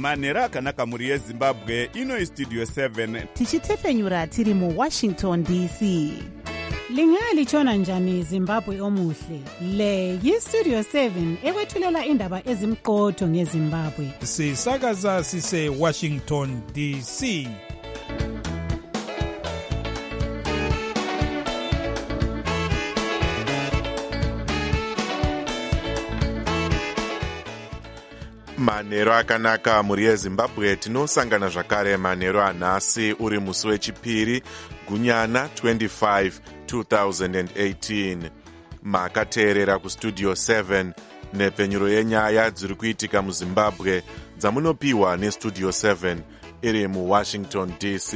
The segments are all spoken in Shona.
manhero akanaka mhuri yezimbabwe. Ino Studio 7 tichitefenyura tiri muWashington DC. Lingalitshona njani Zimbabwe omuhle? Le yiStudio 7 ekwethulela indaba ezimqotho ngeZimbabwe. Sisakaza sise Washington DC. Manhero akanaka mhuri yeZimbabwe, tinosangana zvakare manhero anhasi uri musi wechipiri gunyana 25 2018. Makateerera kuStudio 7 nepfenyuro yenyaya dziri kuitika muZimbabwe dzamunopiwa neStudio 7 iri muWashington DC.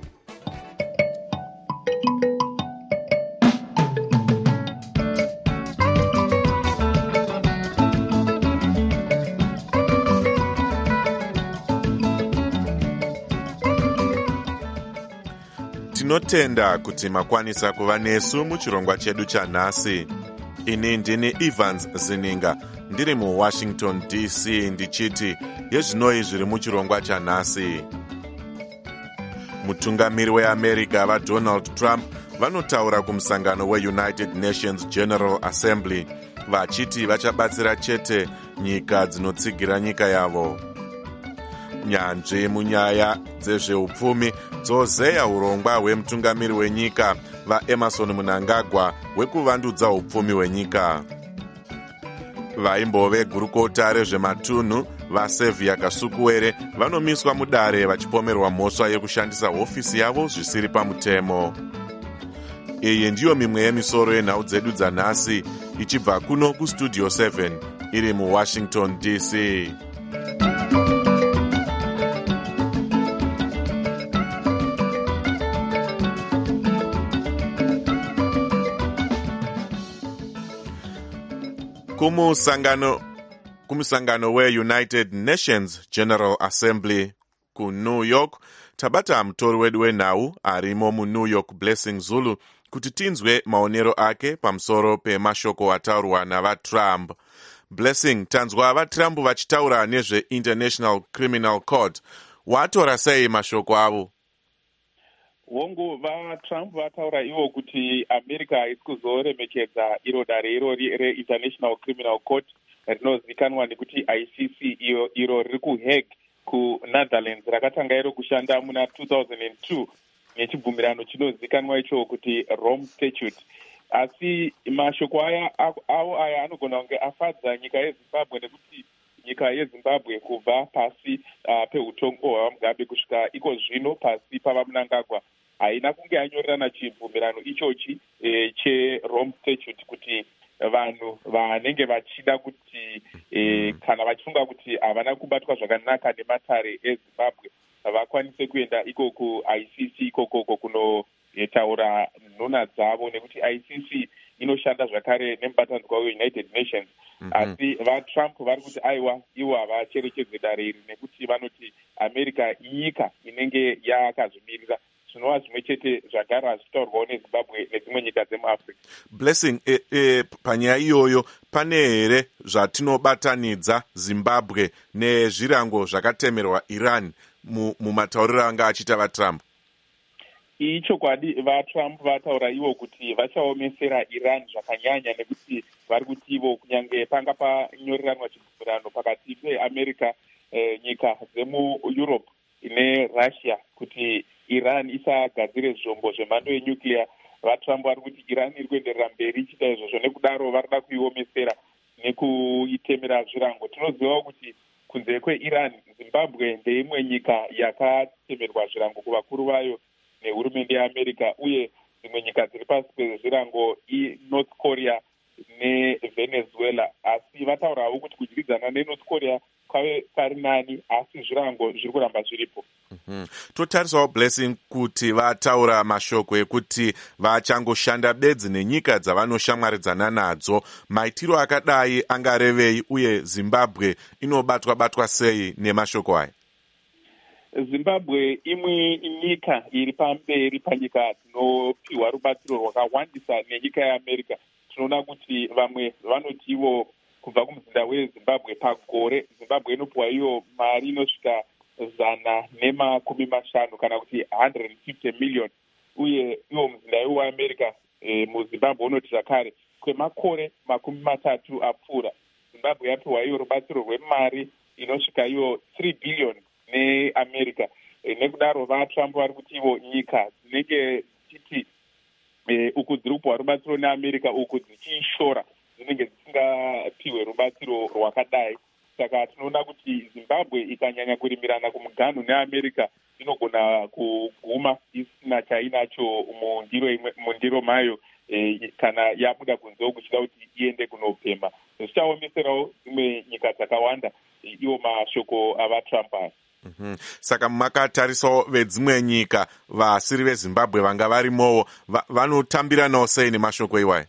Tinotenda kuti makwanisa kuva nesu muchirongwa chedu chanhasi. Ini ndini Evans Zininga ndiri muWashington DC ndichiti yezvinoi zviri muchirongwa chanhasi. Mutungamiri weAmerica vaDonald Trump vanotaura kumusangano weUnited Nations General Assembly vachiti vachabatsira chete nyika dzinotsigira nyika yavo. Nyanzvi munyaya dzezveupfumi dzozeya urongwa hwemutungamiri wenyika vaEmerson Mnangagwa hwekuvandudza upfumi hwenyika. Vaimbove gurukota rezvematunhu vaSevia Kasukuwere vanomiswa mudare vachipomerwa mhosva yekushandisa hofisi yavo zvisiri pamutemo. Iyi ndiyo mimwe yemisoro yenhau dzedu dzanhasi ichibva kuno kuStudio 7 iri muWashington DC. Kumusangano weUnited Nations General Assembly kuNew York, tabata mutori wedu wenhau arimo muNew York Blessing Zulu kuti tinzwe maonero ake pamusoro pemashoko ataurwa navaTrump. Blessing, tanzwa vaTrump vachitaura nezveInternational Criminal Court. Watora sei mashoko avo? Hongu vaTrump vataura ivo kuti America iri kuzoremekedza iro dare iro reInternational Criminal Court rinozivikanwa nekuti ICC iro riri kuHague kuNetherlands rakatanga iro kushanda muna 2002 nechibvumirano chinozivikanwa icho kuti Rome Statute. Asi mashoko aya anogona kunge afadza nyika yeZimbabwe nekuti nyika yeZimbabwe kubva pasi peutongo hwaMugabe kusvika iko zvino pasi pavaMnangagwa haina kunge yanyorerana chibvumirano ichochi cheRome Statute kuti vanhu vanenge vachida kuti kana vachifunga kuti havana kubatwa zvakanaka nematare eZimbabwe vakwanise kuenda iko kuICC ikoko kunotaura nhuna dzavo nekuti ICC inoshanda zvakare nemubatanidzwa weUnited Nations. Asi vaTrump vari kuti aiwa ivo havacherechedze dare iri nekuti vanoti America inyika inenge yakazvimirira zvinova zvimwe chete zvagara zvichitaurwawo neZimbabwe nedzimwe nyika dzemuAfrica. Blessing, panyaya iyoyo pane here zvatinobatanidza Zimbabwe nezvirango zvakatemerwa Iran mumatauriro anga achiita vaTrump? Ichokwadi vaTrump vataura ivo kuti vachaomesera Iran zvakanyanya nekuti vari kuti ivo kunyange panga panyoreranwa chibvumirano pakati peAmerica nyika dzemuEurope neRussia kuti Iran isagadzire zvombo zvemhando yenuclear. VaTrump vari kuti Iran iri kuenderera mberi ichiita izvozvo, nekudaro varida kuiomesera nekuitemera zvirango. Tinozivawo kuti kunze kweIran, Zimbabwe ndeimwe nyika yakatemerwa zvirango kuvakuru vayo nehurumende yeAmerica, uye dzimwe nyika dziri pasi pezvirango iNorth Korea neVenezuela. Asi vataurawo kuti kudyidzana neNorth Korea kwave pari nani, asi zvirango zviri kuramba zviripo. Totarisawo Blessing kuti vataura mashoko ekuti vachangoshanda bedzi nenyika dzavanoshamwaridzana nadzo. Maitiro akadai angarevei uye Zimbabwe inobatwa sei nemashoko aya? Zimbabwe imwe nyika iri pamberi panyika dzinopiwa rubatsiro rwakawandisa nenyika yeAmerica. Tinoona kuti vamwe vanoti ivo kubva kumuzinda wezimbabwe pagore. Zimbabwe inopiwa iyo mari inosvika 150 kana kuti 150 million, uye iwo muzinda weAmerica muzimbabwe unoti zvakare kwemakore 30 apfuura Zimbabwe yapiwa iyo rubatsiro rwemari inosvika iyo 3 billion neAmerica. Nekudaro vaTrump vari kuti ivo nyika dzinenge dzichiti uku dziri kupiwa rubatsiro neAmerica uku dzichishora dzinenge dzisingapiwe rubatsiro rwakadai. Saka tinoona kuti Zimbabwe ikanyanya kurimirana kumuganhu neAmerica inogona kuguma isina chainacho mundiro mayo kana yabuda kunze kuchida kuti iende kunopemba. Zvichaomeserawo dzimwe nyika dzakawanda iwo mashoko avaTrump aya. Saka makatarisawo vedzimwe nyika vasiri veZimbabwe vanga varimowo vanotambiranawo sei nemashoko iwayo?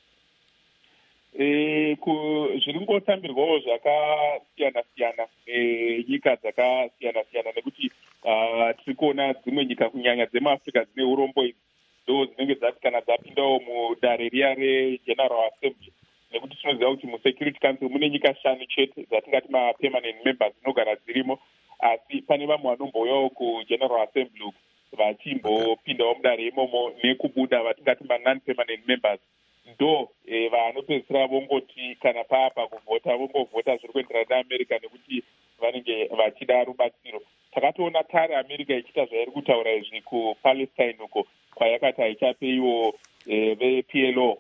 Zviri ngotambirwawo zvakasiyana-siyana nyika dzakasiyana-siyana, nekuti tiri kuona dzimwe nyika kunyanya dzemuAfrica dzine urombo idzi ndo dzinenge dzati kana dzapindawo mudare riya reGeneral Assembly, nekuti tinoziva kuti muSecurity Council mune nyika 5 chete dzatingati mapermanent members dzinogara dzirimo, asi pane vamwe vanombouyawo kuGeneral Assembly uku vachimbopindawo mudare imomo nekubuda vatingati non-permanent members. Ndo vanopedzisira vongoti kana paapa kuvhota vongovhota zviri kuenderana neAmerica nekuti vanenge vachida rubatsiro. Takatoona kare America ichiita zvairi kutaura izvi kuPalestine uko kwayakati haichape iwo vePLO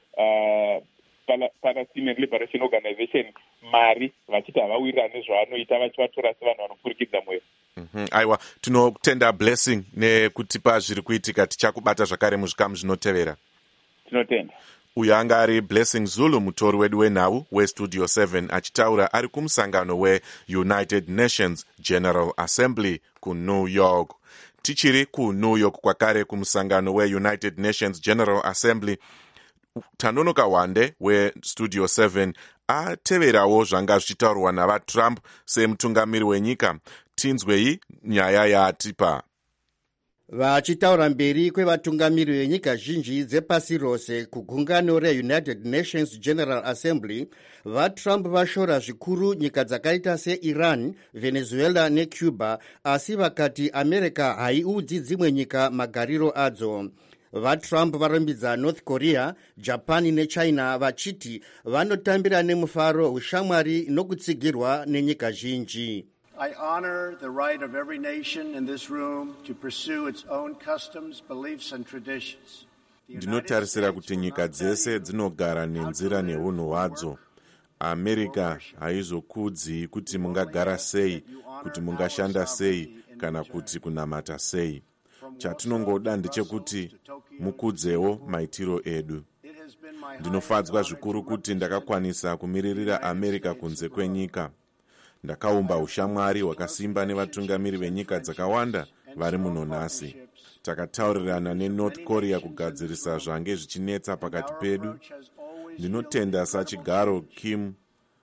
Palestinian Liberation Organization mari vachiti havawirirana nezvavanoita vachivatora sevanhu vanopfurikidza mweya. Aiwa, tinotenda Blessing nekutipa zviri kuitika, tichakubata zvakare muzvikamu zvinotevera. Tinotenda. Uyu anga ari Blessing Zulu, mutori wedu wenhau weStudio 7, achitaura ari kumusangano weUnited Nations General Assembly kuNew York. Tichiri kuNew York kwakare kumusangano weUnited Nations General Assembly, Tanonoka Wande weStudio 7 ateverawo zvanga zvichitaurwa navaTrump semutungamiri wenyika. Tinzwei nyaya yaatipa. Vachitaura mberi kwevatungamiri venyika zhinji dzepasi rose kugungano reUnited Nations General Assembly, vaTrump vashora zvikuru nyika dzakaita seIran, Venezuela neCuba, asi vakati America haiudzi dzimwe nyika magariro adzo. VaTrump varumbidza North Korea, Japan neChina vachiti vanotambira nemufaro ushamwari nokutsigirwa nenyika zhinji. I honor the right of every nation in this room to pursue its own customs, beliefs and traditions. Ndinotarisira kuti nyika dzese dzinogara nenzira neunhu hwadzo. America haizokudzi kuti mungagara sei, kuti mungashanda sei, kana kuti kunamata sei. Chatinongoda ndechekuti mukudzewo maitiro edu. Ndinofadzwa zvikuru kuti ndakakwanisa kumiririra America kunze kwenyika. Ndakaumba ushamwari hwakasimba nevatungamiri venyika dzakawanda vari muno nhasi. Takataurirana neNorth Korea kugadzirisa zvange zvichinetsa pakati pedu. Ndinotenda sachigaro Kim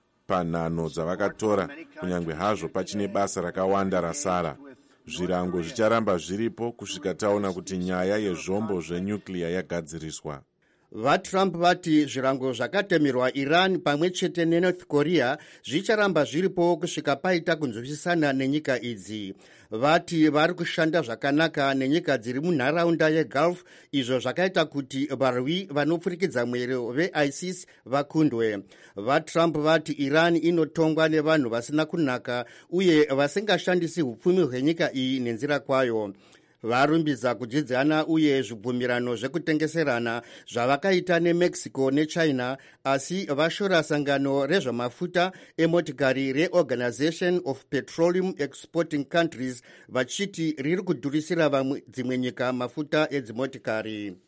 panhano dzavakatora, kunyange hazvo pachine basa rakawanda rasara. Zvirango zvicharamba zviripo kusvika taona kuti nyaya yezvombo zvenyuclear yagadziriswa. VaTrump vati zvirango zvakatemerwa Iran pamwe chete neNorth Korea zvicharamba zviripo kusvika paita kunzwisisana nenyika idzi. Vati vari kushanda zvakanaka nenyika dziri munharaunda yeGulf, izvo zvakaita kuti varwi vanopfurikidza mwero veISIS vakundwe. VaTrump vati Iran inotongwa nevanhu vasina kunaka uye vasingashandisi upfumi hwenyika iyi nenzira kwayo. Varumbidza kudzidzana uye zvibvumirano zvekutengeserana zvavakaita neMexico neChina, asi vashora sangano rezvamafuta emotikari reOrganization of Petroleum Exporting Countries vachiti riri kudhurisira dzimwe nyika mafuta edzimotikari.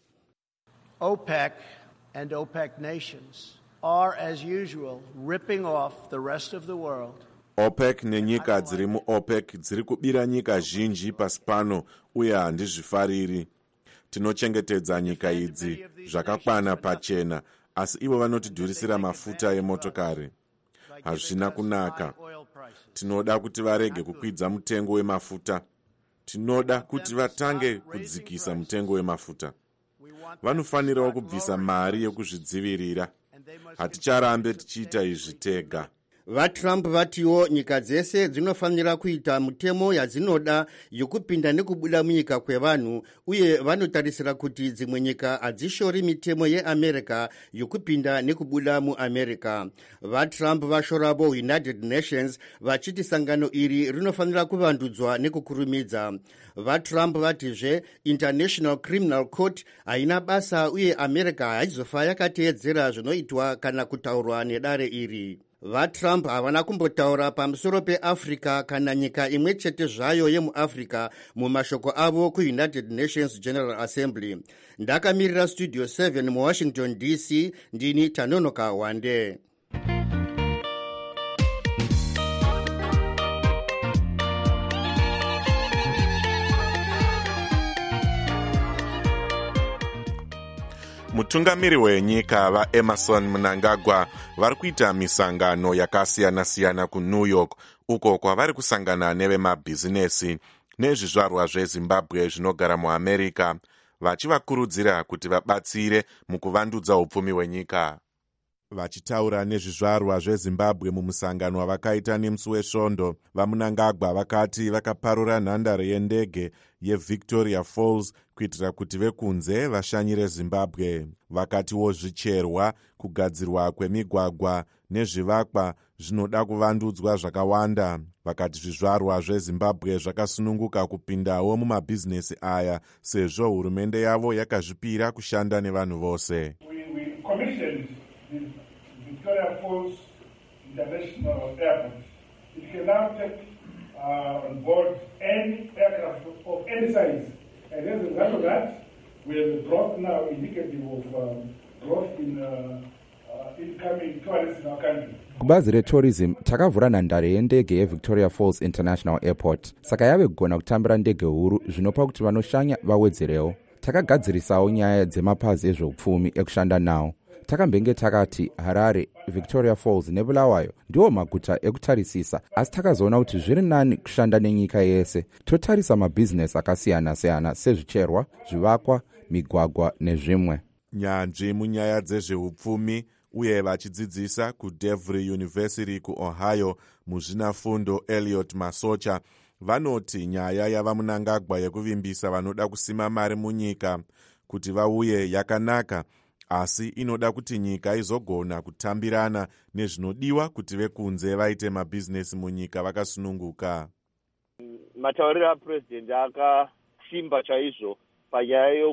OPEC and OPEC nations are as usual ripping off the rest of the world. OPEC nenyika dziri muOPEC dziri kubira nyika zhinji pasi pano uye handizvifariri. Tinochengetedza nyika idzi zvakakwana pachena, asi ivo vanotidhurisira mafuta emotokari. Hazvina kunaka. Tinoda kuti varege kukwidza mutengo wemafuta. Tinoda kuti vatange kudzikisa mutengo wemafuta. Vanofanirawo kubvisa mari yekuzvidzivirira. Haticharambe tichiita izvi tega. VaTrump vatiwo nyika dzese dzinofanira kuita mutemo yadzinoda yokupinda nekubuda munyika kwevanhu, uye vanotarisira kuti dzimwe nyika hadzishori mitemo yeAmerica yokupinda nekubuda muAmerica. VaTrump vashoravo United Nations vachiti sangano iri rinofanira kuvandudzwa nekukurumidza. VaTrump vatizve International Criminal Court haina basa uye America haizofa yakateedzera zvinoitwa kana kutaurwa nedare iri. VaTrump havana kumbotaura pamusoro peAfrica kana nyika imwe chete zvayo yemuAfrica mumashoko avo kuUnited Nations General Assembly. Ndakamirira Studio 7 muWashington DC, ndini Tanonoka Wande. Mutungamiri wenyika vaEmerson Mnangagwa vari kuita misangano yakasiyana-siyana kuNew York, uko kwavari kusangana nevemabhizinesi nezvizvarwa zveZimbabwe zvinogara muAmerica, vachivakurudzira kuti vabatsire mukuvandudza upfumi hwenyika. Vachitaura nezvizvarwa zveZimbabwe mumusangano wavakaita nemusi wesvondo, vaMnangagwa vakati vakaparura nhandare yendege yeVictoria Falls kuitira kuti vekunze vashanyire Zimbabwe. Vakatiwo zvicherwa, kugadzirwa kwemigwagwa nezvivakwa zvinoda kuvandudzwa zvakawanda. Vakati zvizvarwa zveZimbabwe zvakasununguka kupindawo mumabhizinesi aya sezvo hurumende yavo yakazvipira kushanda nevanhu vose. Victoria Falls International Airport. It can now take on board any aircraft of any size. And as a result of that, we have growth now indicative of growth in incoming tourists in our country. Kubazi retourism takavhura nhandare yendege yeVictoria Falls International Airport, saka yave kugona kutambira ndege huru zvinopa kuti vanoshanya vawedzerewo. Takagadzirisawo nyaya dzemapazi ezveupfumi ekushanda nawo. Takambenge takati Harare, Victoria Falls neBulawayo ndiwo maguta ekutarisisa, asi takazoona kuti zviri nani kushanda nenyika yese. Totarisa mabhizinesi akasiyana-siyana sezvicherwa, zvivakwa, migwagwa nezvimwe. Nyanzvi munyaya dzezveupfumi uye vachidzidzisa kuDevry University kuOhio muzvinafundo Elliot Masocha vanoti nyaya yavaMnangagwa yekuvimbisa vanoda kusima mari munyika kuti vauye yakanaka, asi inoda kuti nyika izogona kutambirana nezvinodiwa kuti vekunze vaite mabhizinesi munyika vakasununguka. Matauriro aPresident akasimba chaizvo panyaya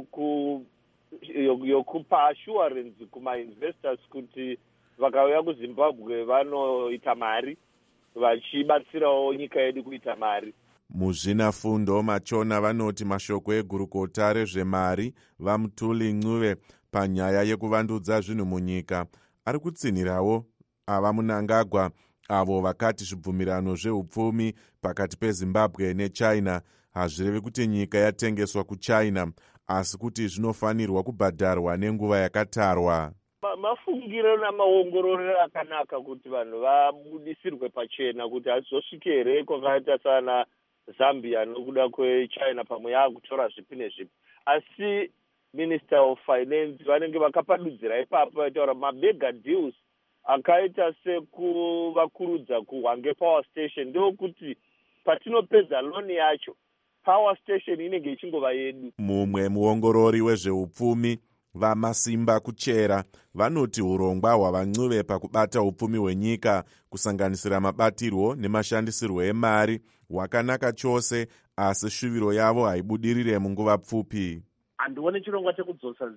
yokupa assurance kuma-investors kuti vakauya kuZimbabwe vanoita mari, vachibatsirawo nyika yedu kuita mari. Muzvinafundo Machona vanoti mashoko egurukota rezvemari vaMutuli Ncube panyaya yekuvandudza zvinhu munyika ari kutsinhirawo avaMnangagwa avo vakati zvibvumirano zveupfumi pakati peZimbabwe neChina hazvirevi kuti nyika yatengeswa kuChina, asi kuti zvinofanirwa kubhadharwa nenguva yakatarwa. Mafungiro namaongororo akanaka kuti vanhu vabudisirwe pachena kuti hazvizosvike here kwakaita sana Zambia nokuda kweChina pamwe yakutora zvipi nezvipi. Asi Minister of Finance vanenge vakapadudzira ipapo vaitaura mabega deals akaita sekuvakurudza kuHwange Power Station ndokuti patinopedza loan yacho power station inenge ichingova yedu. Mumwe muongorori wezveupfumi vaMasimba Kuchera vanoti urongwa hwavaNcube pakubata upfumi hwenyika kusanganisira mabatirwo nemashandisirwo emari hwakanaka chose, asi shuviro yavo haibudirire munguva pfupi. Handione chirongwa chekudzosa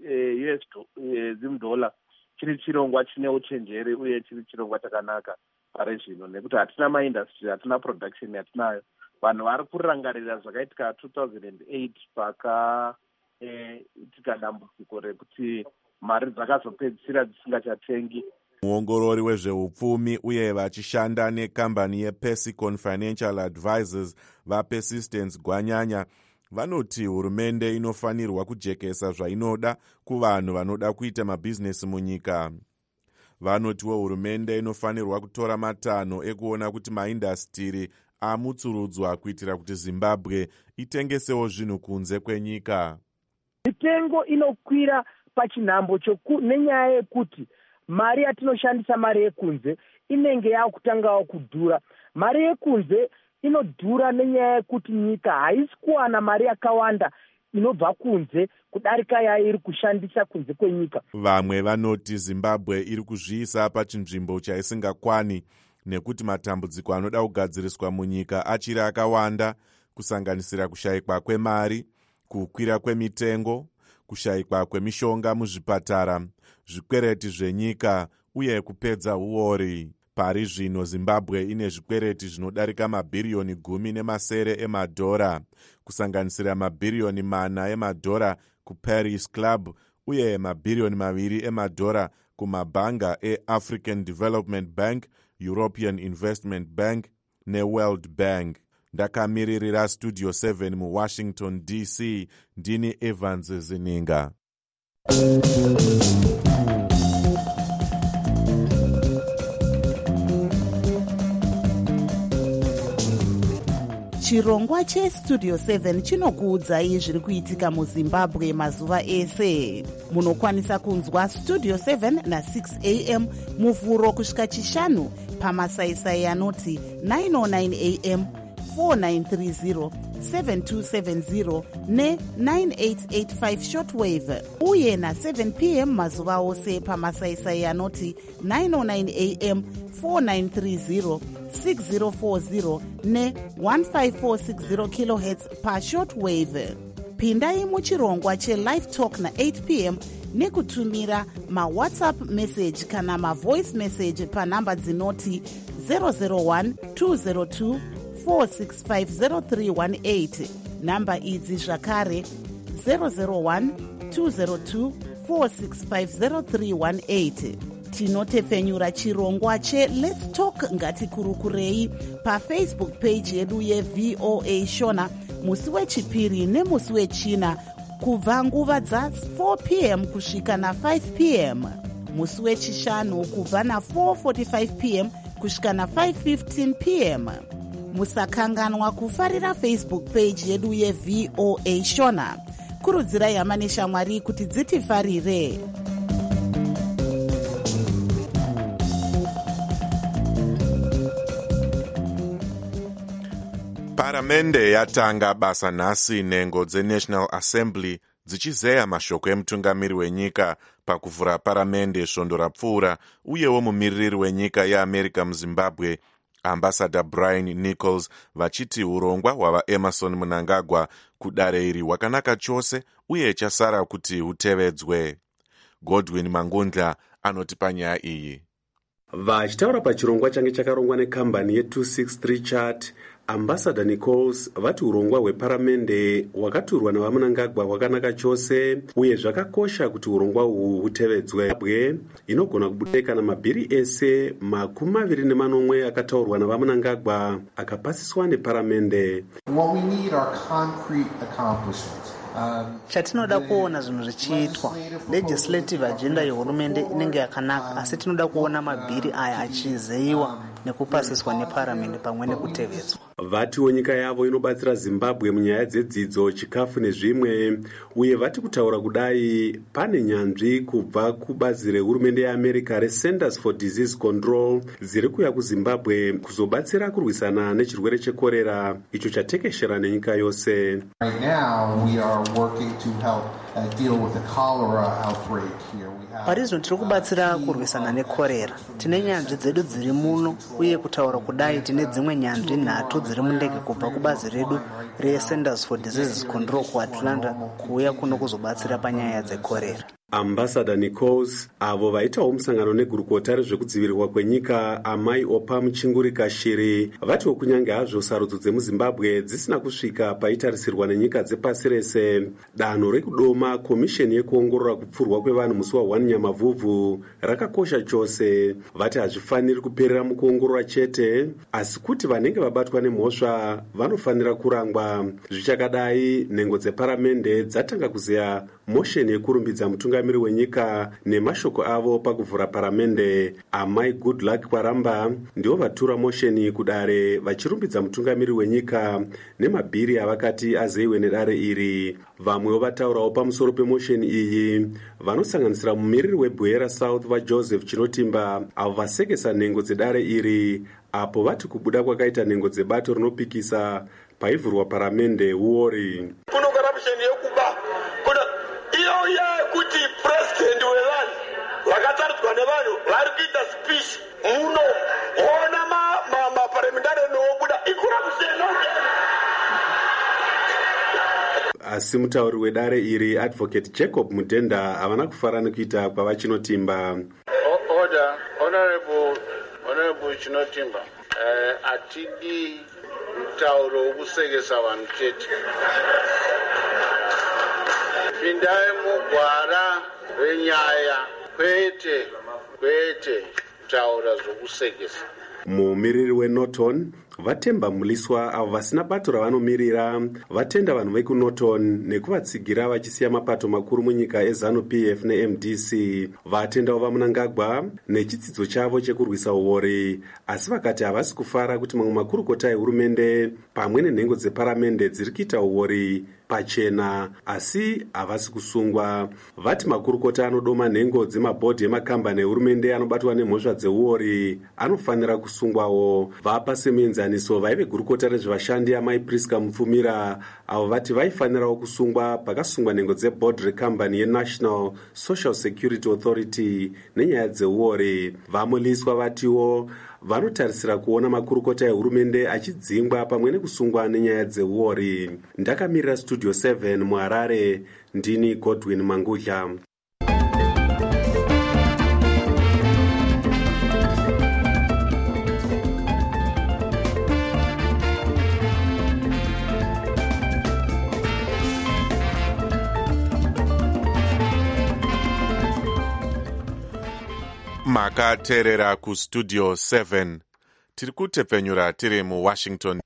$, chiri chirongwa chine uchenjeri uye chiri chirongwa chakanaka pare zvino, nekuti hatina maindustry, hatina production yatinayo. Vanhu vari kurangarira zvakaitika 2008 pakaitika dambudziko rekuti mari dzakazopedzisira dzisingachatengi. Muongorori wezveupfumi uye vachishanda nekambani yePersicon Financial Advisors vaPersistence Gwanyanya vanoti hurumende inofanirwa kujekesa zvainoda kuvanhu vanoda kuita mabhizinesi munyika. Vanotiwo hurumende inofanirwa kutora matanho ekuona kuti maindastiri amutsurudzwa kuitira kuti Zimbabwe itengesewo zvinhu kunze kwenyika. Mitengo inokwira pachinhambo nenyaya yekuti mari yatinoshandisa mari yekunze inenge yakutangawo kudhura. Mari yekunze inodhura nenyaya yekuti nyika haisi kuwana mari yakawanda inobva kunze kudarika yairi kushandisa kunze kwenyika. Vamwe vanoti Zimbabwe iri kuzviisa pachinzvimbo chaisingakwani nekuti matambudziko anoda kugadziriswa munyika achiri akawanda, kusanganisira kushayikwa kwemari, kukwira kwemitengo, kushayikwa kwemishonga muzvipatara, zvikwereti zvenyika uye kupedza uori. Pari zvino Zimbabwe ine zvikwereti zvinodarika mabhiriyoni 10 emadhora, kusanganisira mabhiriyoni 4 emadhora kuParis Club uye mabhiriyoni 2 emadhora kumabhanga eAfrican Development Bank, European Investment Bank neWorld Bank. Ndakamiririra Studio 7 muWashington DC, ndini Evans Zininga. Chirongwa cheStudio 7 chinokuudzai zviri kuitika muZimbabwe mazuva ese. Munokwanisa kunzwa Studio 7 na6 am muvhuro kusvika chishanu pamasaisai anoti 909 am, 4930, 7270 ne9885 shortwave, uye na7 pm mazuva ose pamasaisai anoti 909 am, 4930, 6040 ne1546 kHz pashortwave. Pindai muchirongwa chelive talk na8 pm nekutumira mawhatsapp message kana mavoice message panhamba dzinoti 001 202 4650318. Namba idzi zvakare 001 202 4650318. Tinotepfenyura chirongwa cheLet's Talk ngatikurukurei paFacebook page yedu yeVOA Shona musi wechipiri nemusi wechina kubva nguva dza4 pm kusvika na5 pm, musi wechishanu kubva na4:45 pm kusvika na5:15 pm. Musakanganwa kufarira Facebook page yedu yeVOA Shona. Kurudzirai hama neshamwari kuti dzitifarire. Paramende yatanga basa nhasi nhengo dzeNational Assembly dzichizeya mashoko emutungamiri wenyika pakuvhura paramende svondo rapfuura, uyewo mumiririri wenyika yeAmerica muZimbabwe Ambassador Brian Nichols vachiti urongwa hwavaEmerson Mnangagwa kudare iri hwakanaka chose uye chasara kuti hutevedzwe. Godwin Mangundla anoti panyaya iyi. Vachitaura pachirongwa change chakarongwa nekambani ye263 Chart, Ambassador Nichols vati urongwa hweparamende hwakaturwa navaMnangagwa hwakanaka chose uye zvakakosha kuti urongwa uhu hutevedzwe. Zimbabwe inogona kubuda kana mabhiri ese 24 akataurwa navaMnangagwa akapasiswa neparamende. What we need are concrete accomplishments. Chatinoda kuona zvinhu zvichiitwa. Legislative agenda yehurumende inenge yakanaka, asi tinoda kuona mabhiri aya achizeiwa nekupasiswa neparamende pamwe nekutevedzwa. Vatiwo nyika yavo inobatsira Zimbabwe munyaya dzedzidzo, chikafu nezvimwe, uye vati kutaura kudai pane nyanzvi kubva kubazi rehurumende yeAmerica reCenters for Disease Control dziri kuuya kuZimbabwe kuzobatsira kurwisana nechirwere chekorera icho chatekeshera nenyika yose. Right now we are working to help deal with the cholera outbreak here. Parizvino tiri kubatsira kurwisana nekorera. Tine nyanzvi dzedu dziri muno, uye kutaura kudai tine dzimwe nyanzvi 3 dziri mundege kubva kubazi redu reCenters for Disease Control kuAtlanta kuuya kuno kuzobatsira panyaya dzekorera. Ambassador Nichols avo vaitawo musangano negurukota rezvekudzivirirwa kwenyika Amai Opa Muchingurika Shiri vatiwo kunyange hazvo sarudzo dzemuZimbabwe dzisina kusvika paitarisirwa nenyika dzepasi rese, danho rekudoma komisheni yekuongorora kupfurwa kwevanhu musi wa1 Nyamavhuvhu rakakosha chose. Vati hazvifaniri kuperera mukuongorora chete, asi kuti vanenge vabatwa nemhosva vanofanira kurangwa. Zvichakadai, nhengo dzeparamende dzatanga kuzeya mosheni yekurumbidza mutungamiri mutungamiri wenyika nemashoko avo pakuvhura paramende. Amai Goodluck Kwaramba ndivo vatura mosheni kudare vachirumbidza mutungamiri wenyika nemabhiri avakati azeyiwe nedare iri. Vamwewo vataurawo pamusoro pemosheni iyi vanosanganisira mumiriri weBwera South vaJoseph Chinotimba avo vasekesa nhengo dzedare iri apo vati kubuda kwakaita nhengo dzebato rinopikisa paivhurwa paramende uori. Kuno corruption yekuba kuna iyo yekuti president wevanhu vakataridzwa nevanhu vari kuita speech muno ona maparliamentari nobuda icorruption. Asi mutauri wedare iri Advocate Jacob Mudenda havana kufara nekuita kwavachinotimba. Honorable Chinotimba, atidi mutauro wokusekesa vanhu chete. Pindai mugwara renyaya kwete kutaura zvokusekesa. Mumiriri weNorton vatemba muliswa avo vasina bato ravanomirira vatenda vanhu vekuNorton nekuvatsigira vachisiya mapato makuru munyika eZANU-PF neMDC. Vatendawo vaMunangagwa nechidzidzo chavo chekurwisa uori, asi vakati havasi kufara kuti mamwe makurukota ehurumende pamwe nenhengo dzeparamende dziri kuita uori pachena asi havasi kusungwa. Vati makurukota anodoma nhengo dzemabhodhi emakambani ehurumende anobatwa nemhosva dzeuori anofanira kusungwawo. Vapa semuenzaniso vaive gurukota rezvevashandi amai Priska Mupfumira avo vati vaifanirawo kusungwa pakasungwa nhengo dzebhodhi rekambani yeNational Social Security Authority nenyaya dzeuori. Vamuliswa vatiwo vanotarisira kuona makurukota ehurumende achidzingwa pamwe nekusungwa nenyaya dzeuori. Ndakamirira Studio 7 muHarare, ndini Godwin Mangudla. Makateerera kustudio 7 tiri kutepfenyura tiri muWashington.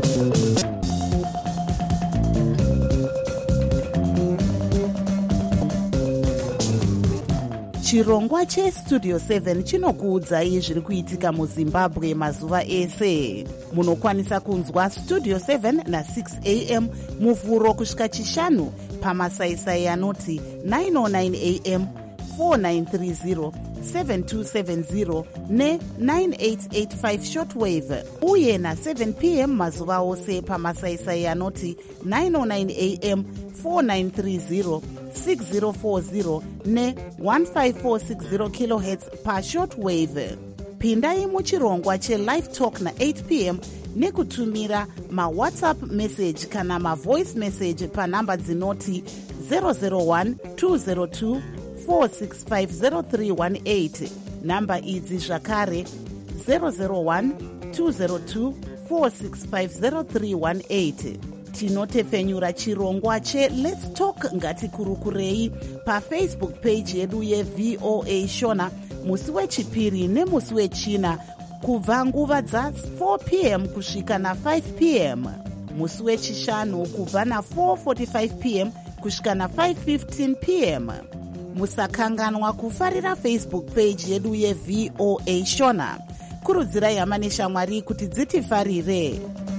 Chirongwa chestudio 7 chinokuudzai zviri kuitika muZimbabwe mazuva ese. Munokwanisa kunzwa studio 7 na6 am muvhuro kusvika chishanu pamasaisai anoti 909 am 4930 7270 ne9885 shortwave uye na7 pm mazuva ose pamasaisai anoti 909 am 4930 6040 ne1540 kHz pashortwave. Pindai muchirongwa chelive talk na8 pm nekutumira mawhatsapp message kana mavoice message panhamba dzinoti 001 202 4650318. Namba idzi zvakare 001 202 4650318. Tinotepfenyura chirongwa cheLet's Talk ngatikurukurei pafacebook page yedu yeVOA Shona musi wechipiri nemusi wechina kubva nguva dza4 pm kusvika na5 pm, musi wechishanu kubva na4:45 pm kusvika na5:15 pm. Musakanganwa kufarira Facebook page yedu yeVOA Shona. Kurudzirai hama neshamwari kuti dzitifarire.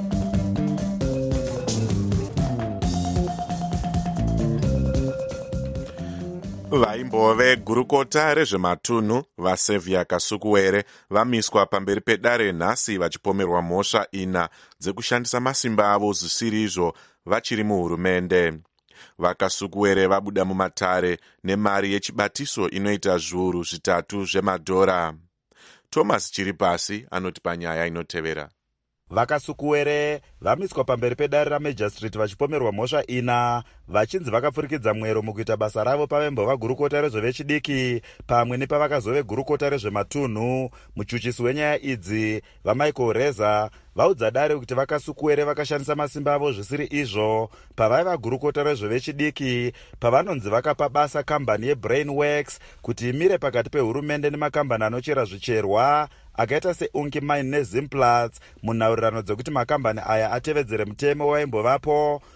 Vaimbove gurukota rezvematunhu vaSevia Kasukuwere vamiswa pamberi pedare nhasi vachipomerwa mhosva 4 dzekushandisa masimba avo zvisiri izvo vachiri muhurumende. VaKasukuwere vabuda mumatare nemari yechibatiso inoita zviuru 3 zvemadhora. Thomas Chiripasi anotipa nyaya inotevera. VaKasukuwere vamiswa pamberi pedare raMajistrate vachipomerwa mhosva 4 vachinzi vakapfurikidza mwero mukuita basa ravo pavembova gurukota rezvevechidiki pamwe nepavakazove gurukota rezvematunhu. Muchuchisi wenyaya idzi vaMichael Reza vaudza dare kuti VaKasukuwere vakashandisa masimba avo zvisiri izvo pavaiva gurukota rezvevechidiki pavanonzi vakapa basa kambani yeBrainworks kuti imire pakati pehurumende nemakambani anochera zvicherwa akaita seUnki Mine neZimplats munhaurirano dzekuti makambani aya atevedzere mutemo waimbovapo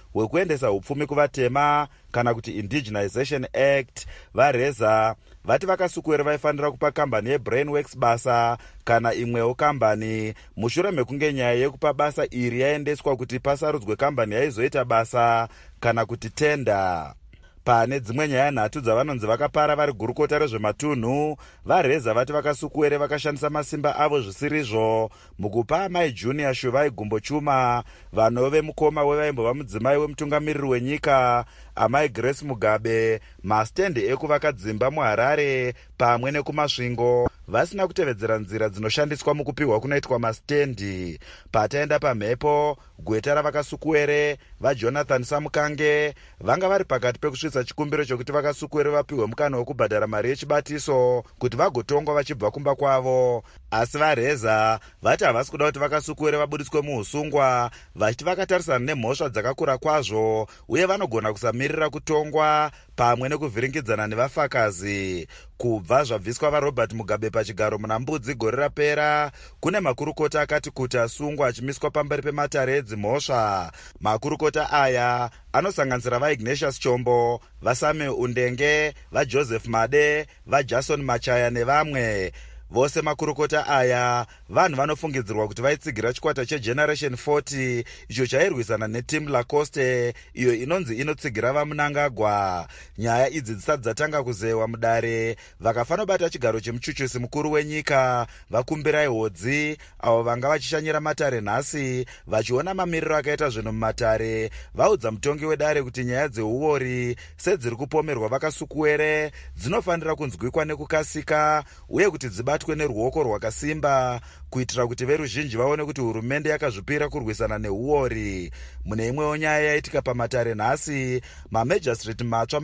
hwekuendesa upfumi kuvatema kana kuti Indigenization Act, vareza vati vakasukuwere vaifanira kupa kambani yeBrainworks basa kana imwewo kambani mushure mekunge nyaya yekupa basa iri yaendeswa kuti pasarudzwe kambani yaizoita basa kana kuti tenda. Pane dzimwe nyaya nhatu dzavanonzi vakapara vari gurukota rezvematunhu, vareza vati vakasukuwere vakashandisa masimba avo zvisirizvo mukupa amai Junior Shuvai Gumbo Chuma, vanove mukoma wevaimbova mudzimai wemutungamiriri wenyika amai Grace Mugabe, mastendi ekuvaka dzimba muHarare pamwe nekumasvingo, vasina kutevedzera nzira dzinoshandiswa mukupiwa kunoitwa mastendi. Pataenda pamhepo, gweta ravakasukuwere vaJonathan Samukange vanga vari pakati pekusvitsa chikumbiro chokuti vakasukuwere vapiwe mukana wekubhadhara mari yechibatiso kuti vagotongwa vachibva kumba kwavo, asi vareza vati havasi kuda kuti vakasukuwere vabudiswe muusungwa, vachiti vakatarisana nemhosva dzakakura kwazvo uye vanogona kusamirira kutongwa pamwe nekuvhiringidzana nevafakazi. Kubva zvabviswa vaRobert Mugabe pachigaro muna Mbudzi gore rapera, kune makurukota akati kuti asungwa achimiswa pamberi pematare edzimhosva. Makurukota aya anosanganisira vaIgnatius Chombo, vaSamuel Undenge, vaJoseph Made, vaJason Machaya nevamwe. Vose makurukota aya vanhu vanofungidzirwa kuti vaitsigira chikwata cheGeneration 40 icho chairwisana neTeam Lacoste iyo inonzi inotsigira vaMnangagwa. Nyaya idzi dzisati dzatanga kuzewa mudare, vakafanobata chigaro chemuchuchusi mukuru wenyika vakumbirai hodzi avo vanga vachishanyira matare nhasi, vachiona mamiriro akaita zvinhu mumatare, vaudza mutongi wedare kuti nyaya dzeuori sedziri kupomerwa vakasukuwere dzinofanira kunzwikwa nekukasika uye kuti dzibatwe neruoko rwakasimba kuitira kuti veruzhinji vaone kuti hurumende yakazvipira kurwisana neuori. Mune imwewo nyaya yaitika pamatare nhasi, mamajistrate matsva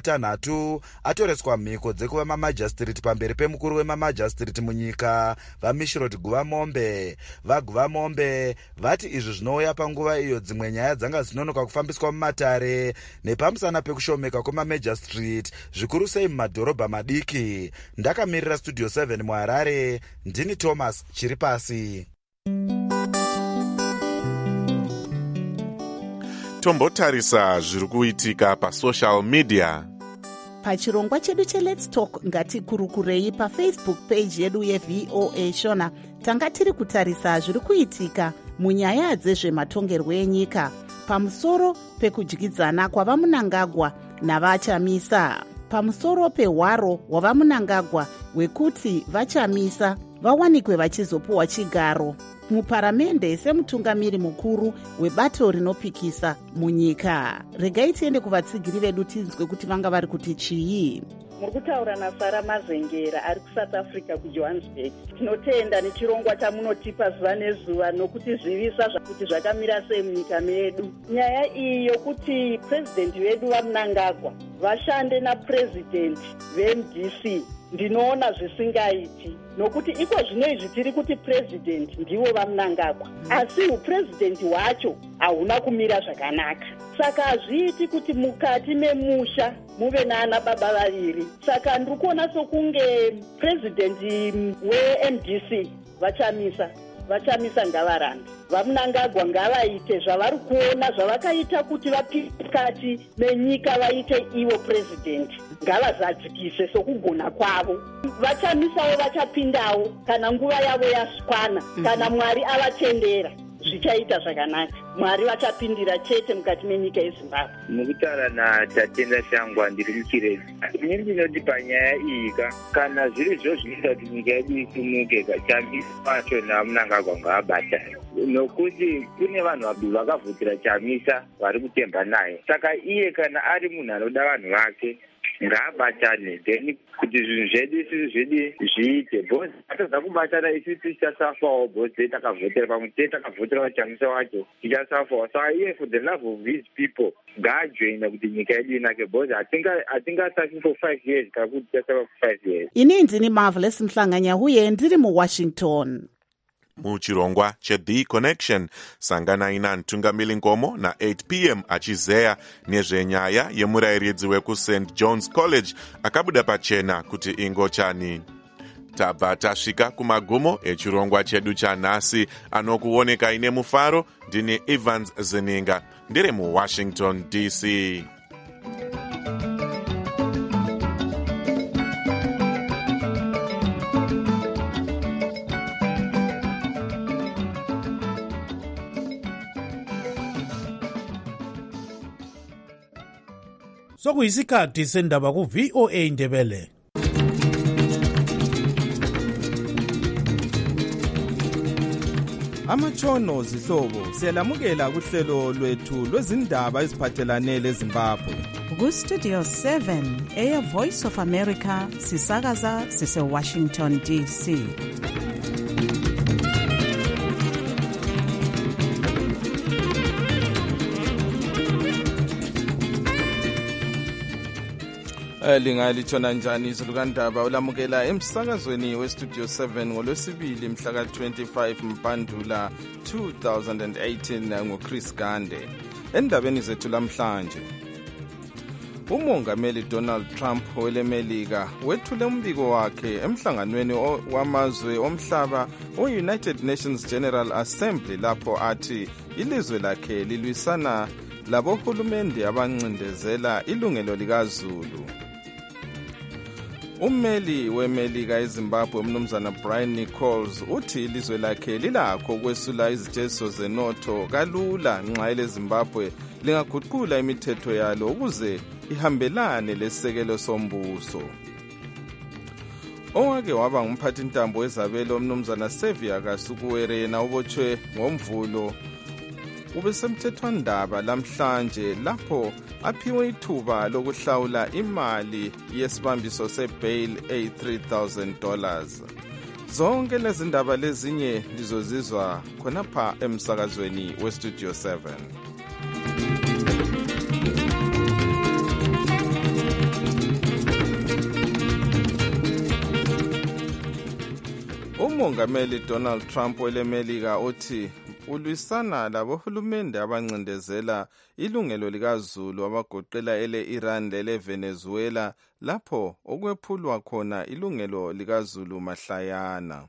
60 atoreswa mhiko dzekuva mamajistrate pamberi pemukuru wemamajistrate munyika vaMishirot Guvamombe. VaGuvamombe vati izvi zvinouya panguva iyo dzimwe nyaya dzanga dzinonoka kufambiswa mumatare nepamusana pekushomeka kwemamajistrate zvikuru sei mumadhorobha madiki. Ndakamirira Studio 7 muHarare, ndini Thomas Chiripasi. Tombotarisa zviri kuitika pasocial media. Pachirongwa chedu cheLet's Talk ngatikurukurei paFacebook page yedu yeVOA Shona, tanga tiri kutarisa zviri kuitika munyaya dzezvematongerwo enyika pamusoro pekudyidzana kwavaMnangagwa navachamisa, pamusoro pehwaro hwavaMnangagwa hwekuti vachamisa vawanikwe vachizopuwa chigaro muparamende semutungamiri mukuru webato rinopikisa munyika. Regai tiende kuvatsigiri vedu tinzwe kuti vanga vari kuti chii. Muri kutaura naSara Mazengera ari kuSouth Africa kuJohannesburg. Tinotenda nechirongwa chamunotipa zuva nezuva nokuti zvivisa kuti zvakamira sei munyika medu. Nyaya iyi yokuti president wedu vaMnangagwa vashande napresident veMDC ndinoona zvisingaiti, nokuti iko zvino izvi tiri kuti president ndivo vaMnangagwa, asi upresident hwacho hauna kumira zvakanaka. Saka hazviiti kuti mukati memusha muve naana baba vaviri. Saka ndiri kuona sokunge president weMDC vachamisa ngavarambe, vaMnangagwa ngavaite zvavari kuona zvavakaita kuti vapinde mukati menyika vaite ivo president, ngavazadzikise sokugona kwavo. Vachamisawo vachapindawo kana nguva yavo yaswana, kana Mwari avatendera zvichaita zvakanaka. Mwari vachapindira chete mukati menyika yeZimbabwe. Mukutaura naTatenda Shangwa ndiri muChirezi. Ini ndinoti panyaya iyi kana zviri zvo zvinoita kuti nyika yedu isumuke, chamisa wacho naMnangagwa ngaabatane, nokuti kune vanhu vabvi vakavhutira chamisa vari kutemba naye. Saka iye kana ari munhu anoda vanhu vake ngaabatane, then kuti zvinhu zvedu isisi zvidi zviite. Bhozi atoza kubatana isisi tichasafawo, bhozi takavhotera pamwe takavhotera vachamisa wacho tichasafawo. Saka iye for the love of his people ngaajoina kuti nyika yedu inake, bhozi hatingasati for 5 years kana kuti tichasava for 5 years. Ini ndini Marvelous Mhlanganya huye ndiri muWashington. Muchirongwa cheThe Connection sanganai naMtungamiri Ngomo na8 p.m. achizeya nezvenyaya yemurayiridzi wekuSt John's College akabuda pachena kuti ingochani. tabva tasvika kumagumo echirongwa chedu chanhasi. Anokuoneka ine mufaro ndini Evans Zeninga ndiri muWashington DC. Sokuyisikhathi sendaba ku-VOA Ndebele. Amatshono zihlobo siyalamukela kuhlelo lwethu lwezindaba eziphathelane leZimbabwe. Ku-Studio 7 Air Voice of America sisakaza sise-Washington DC. Lingalithona njani izulu kandaba ulamukela emsakazweni weStudio 7 ngolwesibili mhla ka-25 Mpandula 2018 ngoChris Gande. Endabeni zethu lamhlanje, uMongameli Donald Trump welemelika wethule umbiko wakhe emhlanganweni wamazwe omhlaba o-United Nations General Assembly lapho athi ilizwe lakhe lilwisana labohulumende abancindezela ilungelo likazulu. Ummeli wemelika eZimbabwe umnumzana Brian Nichols uthi ilizwe lakhe lilakho ukwesula izitezo zenotho kalula nxa leZimbabwe lingaguqula imithetho yalo ukuze ihambelane lesekelo sombuso. Owake waba ngumphathintambo wezabelo umnumzana Xavier Kasukuwere ubotshwe ngomvulo ubesemthethwandaba lamhlanje lapho aphiwe ithuba lokuhlawula imali yesibambiso sebail $3,000. Zonke lezi ndaba lezinye lizozizwa khonapha emsakazweni weStudio 7. uMongameli Donald Trump welemelika uthi ulwisana labohulumende abancindezela ilungelo likazulu abagoqela ele-Iran lele-Venezuela lapho okwephulwa khona ilungelo likazulu mahlayana.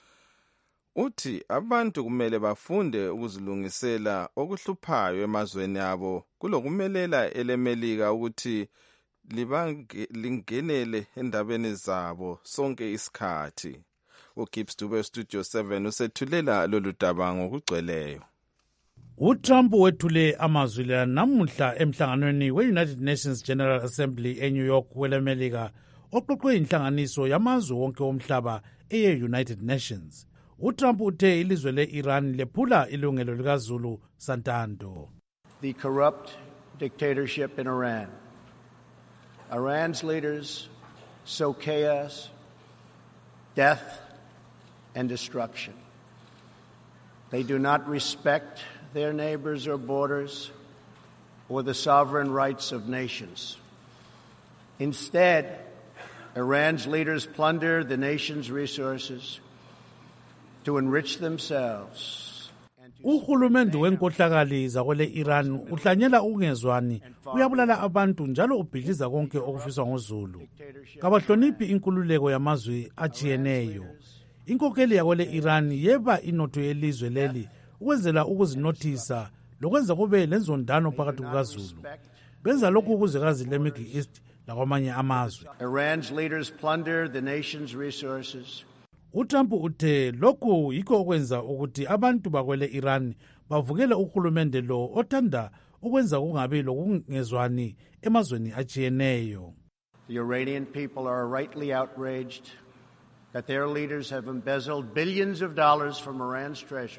Uthi abantu kumele bafunde ukuzilungisela okuhluphayo emazweni abo kulokumelela elemelika ukuthi lingenele endabeni zabo sonke isikhathi. uGibbs Dube Studio 7 usethulela lolu daba ngokugcweleyo. uTrump wethule amazwi la namuhla emhlanganweni we-United Nations General Assembly eNew York kwelemelika oqoqwe inhlanganiso yamazwe wonke omhlaba eye-United Nations. uTrump uthe ilizwe le-Iran lephula ilungelo likazulu santanto. The corrupt dictatorship in Iran. Iran's leaders sow chaos, death, and destruction. They do not respect their neighbors or borders or the sovereign rights of nations. Instead, Iran's leaders plunder the nation's resources to enrich themselves. Uhulumende wenkohlakali zakwele-Iran uhlanyela ukungezwani, uyabulala abantu njalo ubhidliza konke okufiswa ngozulu. Kabahloniphi inkululeko yamazwe ajiyeneyo. Inkokheli yakwele-Iran yeba inotho yelizwe leli ukwenzela ukuzinothisa lokwenza kube lenzondano phakathi kukazulu. Benza lokhu ukuzwekazi le-Middle East lakwamanye amazwe. Iran's leaders plunder the nation's resources. uTrump uthe lokhu yikho okwenza ukuthi abantu bakwele-Iran bavukele uhulumende lo othanda ukwenza kungabi lokungezwani emazweni ajiyeneyo. The Iranian people are rightly outraged that their leaders have embezzled billions of dollars from Iran's treasury,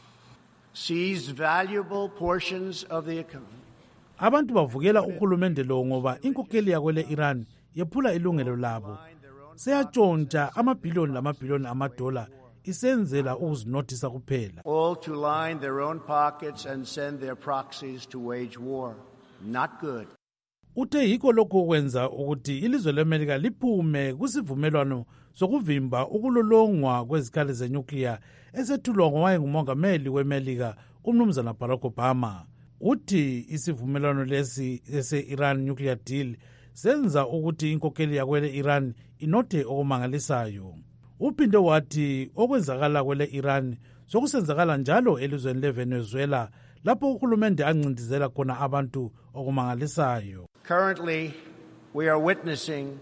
seized valuable portions of the economy. Abantu bavukela uhulumende lo ngoba inkokheli yakwele-Iran yephula ilungelo labo. Seyatshontsha amabhiliyoni lamabhiliyoni amadola isenzela ukuzinothisa kuphela. All to line their own pockets and send their proxies to wage war. Not good. Uthe yikho lokho kwenza ukuthi ilizwe leMelika liphume kusivumelwano sokuvimba ukulolongwa kwezikhali zenyukliya esethulwa ngowayengumongameli weMelika umnumzana Barack Obama. Uthi isivumelwano lesi ese-Iran nuclear deal senza ukuthi inkokheli yakwele-Iran inothe okumangalisayo. Uphinde wathi okwenzakala kwele Iran sokusenzakala njalo elizweni leVenezuela lapho uhulumende ancindizela khona abantu okumangalisayo. Currently, we are witnessing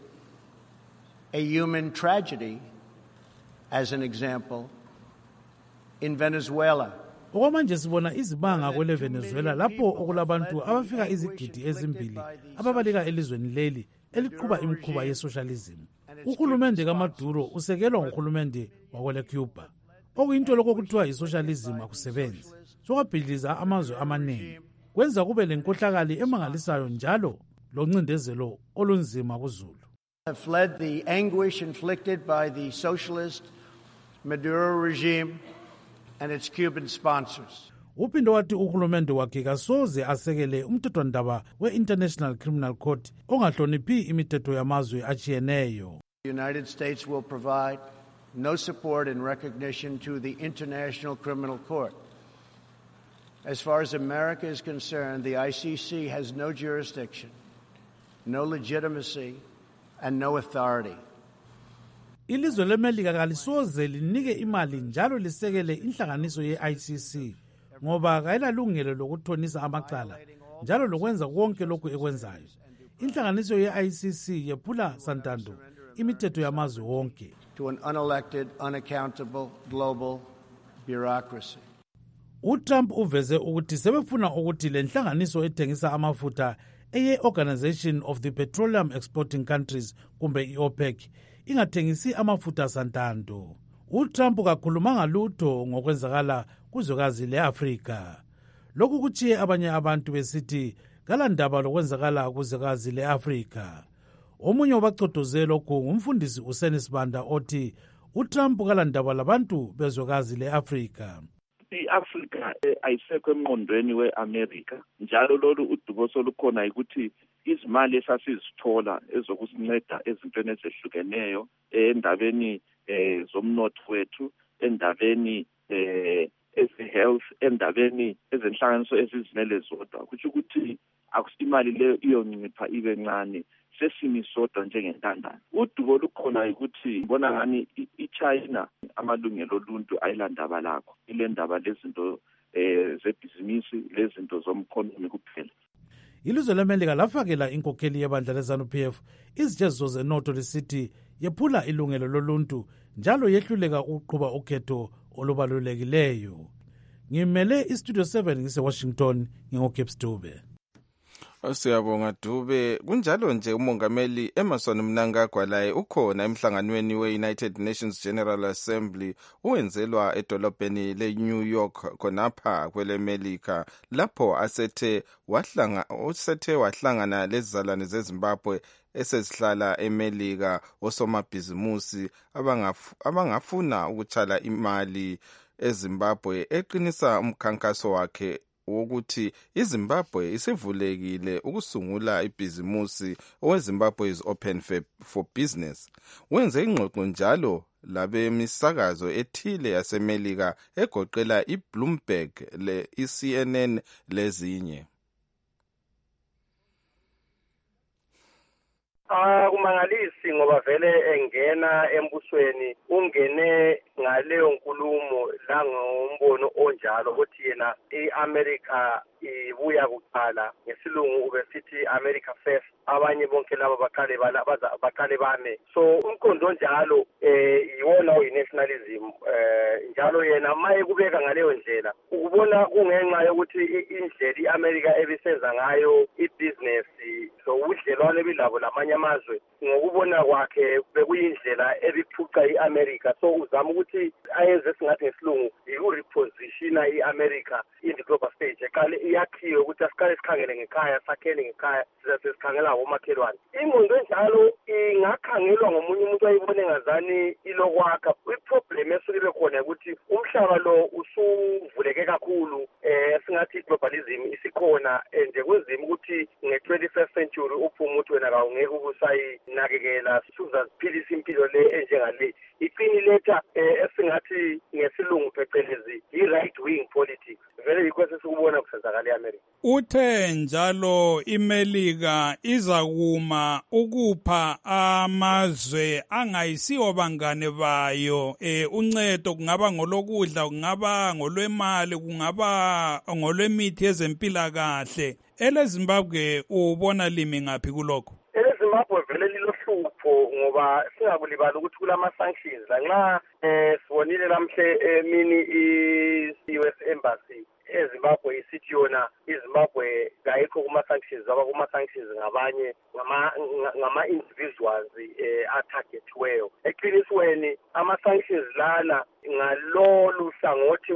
a human tragedy, as an example, in Venezuela. Okwamanje sibona izibanga kwele Venezuela lapho okulabantu abafika izigidi ezimbili ababalika elizweni leli eliqhuba imikhuba ye-socialism. Uhulumende kaMaduro usekelwa nguhulumende wakwele Cuba. Okuyinto lokho kuthiwa yi-socialism akusebenzi. Sokwabhidliza amazwe amaningi. Kwenza kube lenkohlakali emangalisayo njalo loncindezelo olunzima kuZulu. Have fled the anguish inflicted by the socialist Maduro regime and its Cuban sponsors. Uphinde wathi uhulumende wakhe kasoze asekele umthethwandaba we-International Criminal Court ongahloniphi imithetho yamazwe achiyeneyo. The United States will provide no support and recognition to the International Criminal Court. As far as America is concerned, the ICC has no jurisdiction, no legitimacy, and no authority. Ilizwe leMelika kalisoze linike imali njalo lisekele inhlanganiso ye-ICC ngoba kayilalungelo lokuthonisa amacala njalo lokwenza konke lokhu ekwenzayo. Inhlanganiso ye-ICC yephula santando imithetho yamazwe wonke. To an unelected, unaccountable global bureaucracy. uTrump uveze ukuthi sebefuna ukuthi lenhlanganiso ethengisa amafutha eye-Organization of the Petroleum Exporting Countries kumbe i-OPEC ingathengisi amafutha santando. uTrump kakhulumanga lutho ngokwenzakala kuzwekazi le-Afrika. Lokhu kuchiye abanye abantu besithi kalandaba lokwenzakala kuzwekazi le-Afrika. Omunye wabagcodozela lokhu ngumfundisi uSenisibanda othi uTrump kalandaba labantu bezwekazi le-Afrika. I-Afrika ayisekho emqondweni we-America njalo lolu udubo solukhona ukuthi izimali esasizithola ezokusinceda ezintweni ezehlukeneyo endabeni zomnotho wethu, endabeni eze-health, endabeni ezenhlanganiso ezizimele zodwa, kusho ukuthi imali leyo iyoncipha ibe ncane sesimi sodwa njengentandane. Udubo lukhona ukuthi bona ngani iChina amalungelo oluntu ayilandaba lakho, ile ndaba lezinto zebhizinisi, lezinto zomkhonomi kuphela. Ilizwe leMelika lafakela inkokheli yebandla leZANU-PF izijeziso zenotho lisithi yephula ilungelo loluntu njalo yehluleka ukuqhuba ukhetho olubalulekileyo. Ngimele iStudio 7 ngise-Washington ngingoGibbs Dube. Siyabonga Dube. Kunjalo nje umongameli Emmerson Mnangagwa laye ukhona emhlanganweni we-United Nations General Assembly uwenzelwa edolobheni le-New York khonapha kwele-Melika lapho asethe wahlangana lezizalwane zeZimbabwe esezihlala eMelika osomabhizimusi abangafuna ukutshala imali eZimbabwe eqinisa umkhankaso wakhe wokuthi iZimbabwe isivulekile ukusungula ibhizimusi oweZimbabwe is open for business. Wenze ingxoxo njalo labemisakazo ethile yaseMelika egoqela iBloomberg, iCNN lezinye. Kumangalisi ngoba vele engena embusweni ungene ngaleyo nkulumo la ngombono onjalo ukuthi yena iAmerica ibuya kuqala, ngesilungu ubesithi America first, abanye bonke laba baqale bame. So umkhondo njalo yiwona oyi-nationalism, njalo yena maye kubeka ngaleyo ndlela ukubona kungenxa yokuthi indlela iAmerica ebisenza ngayo ibusiness so udlelwane bilabo lamanye amazwe ngokubona kwakhe bekuyindlela ebiphuca iAmerica. So uzama ukuthi ayenze singathi ngesilungu yi-repositiona iAmerica in the global stage. Ekale iyakhiwe ukuthi asiqale sikhangele ngekhaya, sakhele ngekhaya, sikhangela ngomakhelwane. Ingqondo enjalo ingakhangelwa ngomunye umuntu ayibone ngazani ilokwakha. I-problem esuke khona ukuthi umhlaba lo usuvuleke kakhulu, singathi globalism isikhona nje kunzima ukuthi nge-21st century uphume ukuthi wena kawungeke ubusayinakekela uzaziphilisa impilo le enjengale. Iqini letha esingathi ngesilungu phecelezi i-right wing politics. vele yikho sesikubona kusenzakala eAmerica. Uthe njalo iMelika izakuma ukupha amazwe angayisiwo bangane bayo uncedo, kungaba ngolokudla, kungaba ngolwemali, kungaba ngolwemithi yezempilakahle. EleZimbabwe ubona limi ngaphi kulokho? EleZimbabwe vele lilohlupho ngoba singakulibala ukuthi kulama-sanctions lanxa sibonile lamhle emini i-US Embassy eZimbabwe isithi yona iZimbabwe kayikho kuma-sanctions, aba kuma-sanctions ngabanye ngama-individuals atargetiweyo. Eqinisweni ama-sanctions lana ngalolu hlangothi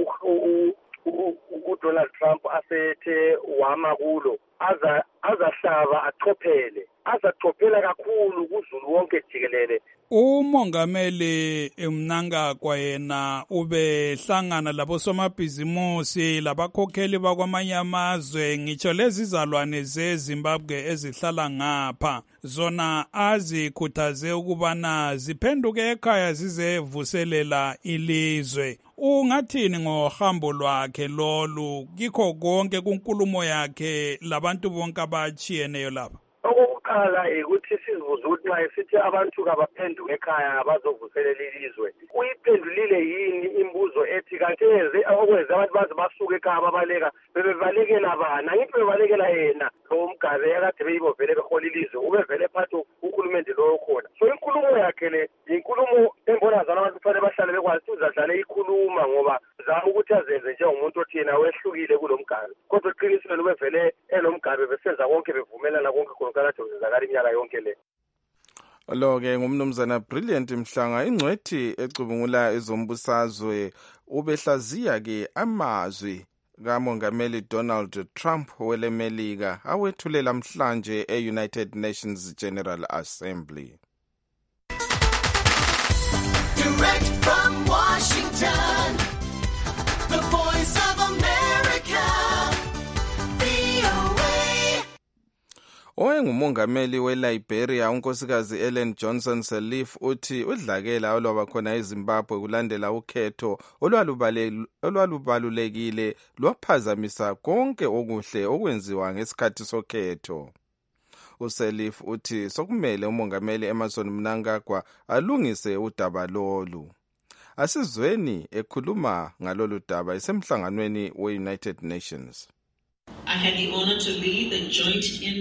uDonald Trump asethe wama kulo azahlaba azachophela kakhulu kuzulu wonke jikelele. Umongameli Mnangagwa yena ubehlangana labosomabhizimusi labakhokheli bakwamanye amazwe, ngitsho lezi zalwane zeZimbabwe ezihlala ngapha, zona azikhuthaze ukubana ziphenduke ekhaya zizevuselela ilizwe. Ungathini ngohambo lwakhe lolu kikho konke kunkulumo yakhe labantu bonke abachiyeneyo lapha? Okokuqala ukuthi sizibuze ukuthi nxa esithi abantu kabaphenduke ekhaya bazovuselela ilizwe, uyiphendulile yini imbuzo ethi kanti okwenza abantu baze basuke ekhaya babaleka, bebebalekela bani? Angithi bebalekela yena lo Mugabe akade beyibovele behola ilizwe, ubevele phatha uhulumende loyo khona. So inkulumo yakhe le inkulumo embonazana abantu kufanele bahlale bekwazi uzadlale ikhuluma ngoba zama ukuthi azenze njengomuntu othi yena wehlukile kulo Mugabe, kodwa eqinisweni ubevele elo Mugabe besenza konke bevumelana konke khona kade kwenzakala iminyaka yonke le. Lo-ke ngumnumzana Brilliant Mhlanga, ingcwethi ecubungula ezombusazwe, ubehlaziya-ke amazwi kamongameli Donald Trump welemelika awethulela mhlanje e-United Nations General Assembly. Direct from Washington, the Voice of America, VOA. Owengumongameli weLiberia unkosikazi Ellen Johnson Sirleaf uthi udlakela olwaba khona eZimbabwe kulandela ukhetho olwalubalulekile lwaphazamisa konke okuhle okwenziwa ngesikhathi sokhetho. uSirleaf uthi sokumele umongameli Emmerson Mnangagwa alungise udaba lolu. Asizweni ekhuluma ngalolu daba esemhlanganweni we-United Nations. I had the honor to lead the joint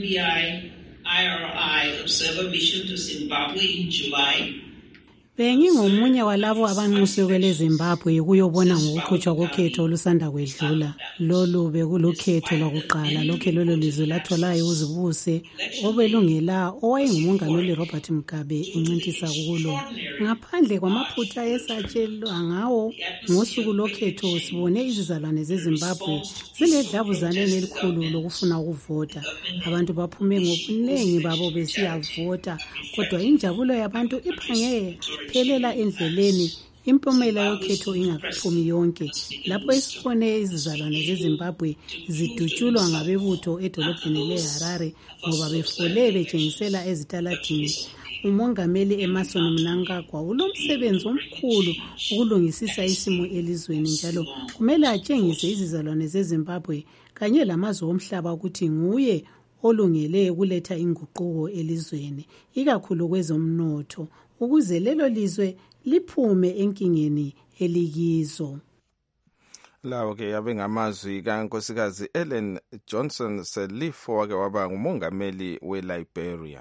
NBI-IRI observer mission to Zimbabwe in July. Bengingomunye walabo abanxusiwe eZimbabwe ukuyobona ngokuqhutshwa kokhetho olusanda kwedlula. Lolu bekulukhetho lokuqala lokho lolo lizwe latholayo uzibuse obelungela owayengumongameli Robert Mugabe encintisa kulo. Ngaphandle kwamaphutha esatshelwa ngawo ngosuku lokhetho, sibone izizalwane zeZimbabwe ziledlavuzane elikhulu lokufuna ukuvota. Abantu baphume ngobuningi babo besiyavota, kodwa injabulo yabantu iphange phelela endleleni impumela yokhetho ingakaphumi yonke. Lapho esibone izizalwane zeZimbabwe zidutshulwa ngabebutho edolobheni leHarare ngoba befole betshengisela ezitaladini. Umongameli Emmerson Mnangagwa ulomsebenzi omkhulu ukulungisisa isimo elizweni, njalo kumele atshengise izizalwane zeZimbabwe kanye lamazwe omhlaba ukuthi nguye olungele ukuletha inguquko elizweni, ikakhulu kwezomnotho, ukuze lelo lizwe liphume enkingeni elikizo. Lawo-ke yabe ngamazwi kankosikazi Ellen Johnson Sirleaf owake waba ngumongameli weLiberia.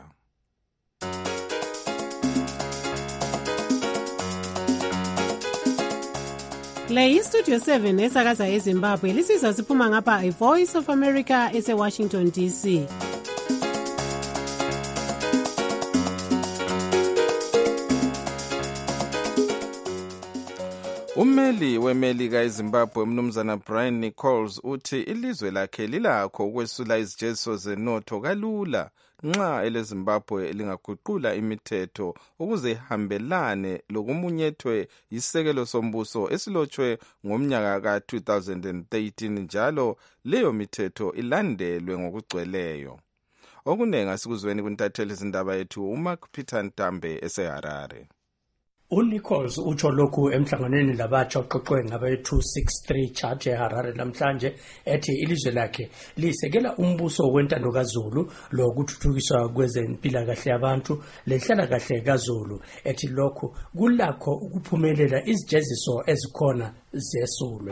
Le iStudio 7 esakaza eZimbabwe lisizwa siphuma ngapha iVoice of America eseWashington DC. Ummeli wemelika eZimbabwe umnumzana Brian Nichols uthi ilizwe lakhe lilakho ukwesula izijeziso zenotho kalula nxa eleZimbabwe lingaguqula imithetho ukuze ihambelane lokumunyethwe yisekelo sombuso esilotshwe ngomnyaka ka-2013, njalo leyo mithetho ilandelwe ngokugcweleyo. Okunengi asikuzweni kuntatheli izindaba yethu uMark Peter Ntambe eseHarare. uNichols utsho lokhu emhlanganweni labatsha oqoqwe ngabe-263 Church eHarare namhlanje ethi ilizwe lakhe lisekela umbuso wentando kaZulu lokuthuthukiswa kwezempilakahle yabantu lenhlalakahle kaZulu, ethi lokhu kulakho ukuphumelela izijeziso ezikhona zesulwe.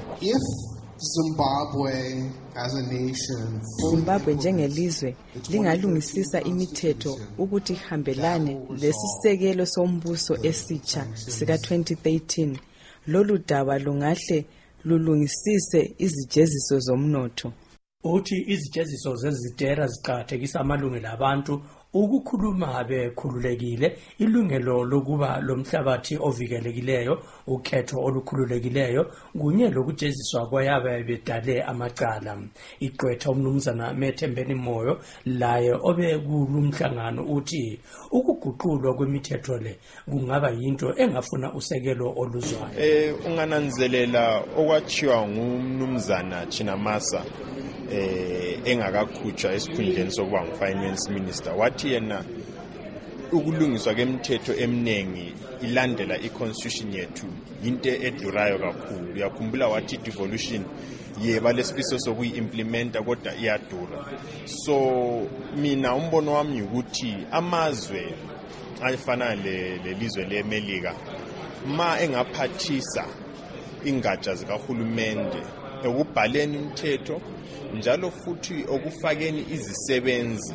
Zimbabwe njengelizwe lingalungisisa imithetho ukuthi ihambelane lesisekelo sombuso esitsha sika 2013, lolu daba lungahle lulungisise izijeziso zomnotho. Uthi izijeziso zezitera ziqakathekisa amalungelo abantu ukukhuluma bekhululekile, ilungelo lokuba lomhlabathi ovikelekileyo, ukhetho olukhululekileyo kunye lokujeziswa kwayabe bedale amacala. Igqwetha umnumzana Methembeni Moyo laye obekulumhlangano uthi ukuguqulwa kwemithetho le kungaba yinto engafuna usekelo oluzwayo. Ungananzelela okwachiwa ngumnumzana Chinamasa engakakhutshwa esikhundleni sokuba ngu-finance minister, wathi yena ukulungiswa kwemithetho eminengi ilandela i-constitution yethu into edurayo kakhulu. Uyakhumbula wathi devolution yeba lesifiso sokuyi-implementa kodwa iyadura. So mina umbono wami ukuthi amazwe afana lelizwe leMelika ma engaphathisa ingatsha zikahulumende ekubhaleni imithetho njalo futhi okufakeni izisebenzi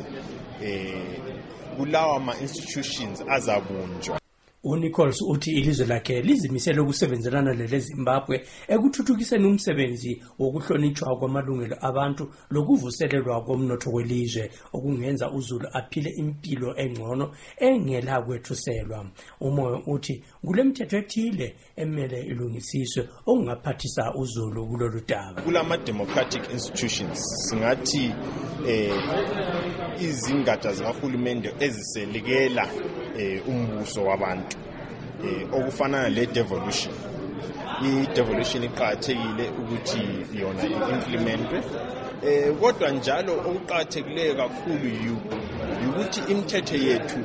kulawa ama-institutions azabunjwa. uNichols uthi ilizwe lakhe lizimisele ukusebenzelana leZimbabwe ekuthuthukiseni umsebenzi wokuhlonitshwa kwamalungelo abantu lokuvuselelwa komnotho welizwe okungenza uZulu aphile impilo engcono engela kwethuselwa. Umoyo uthi kulemithetho ethile emele ilungisiswe okungaphathisa uZulu kulolu daba. Kulama democratic institutions singathi izingatsha zikahulumende eziselikela umbuso wabantu okufana le-devolution. I-devolution iqakathekile ukuthi yona i-implementwe, kodwa njalo okuqakathekileyo kakhulu ukuthi imithetho yethu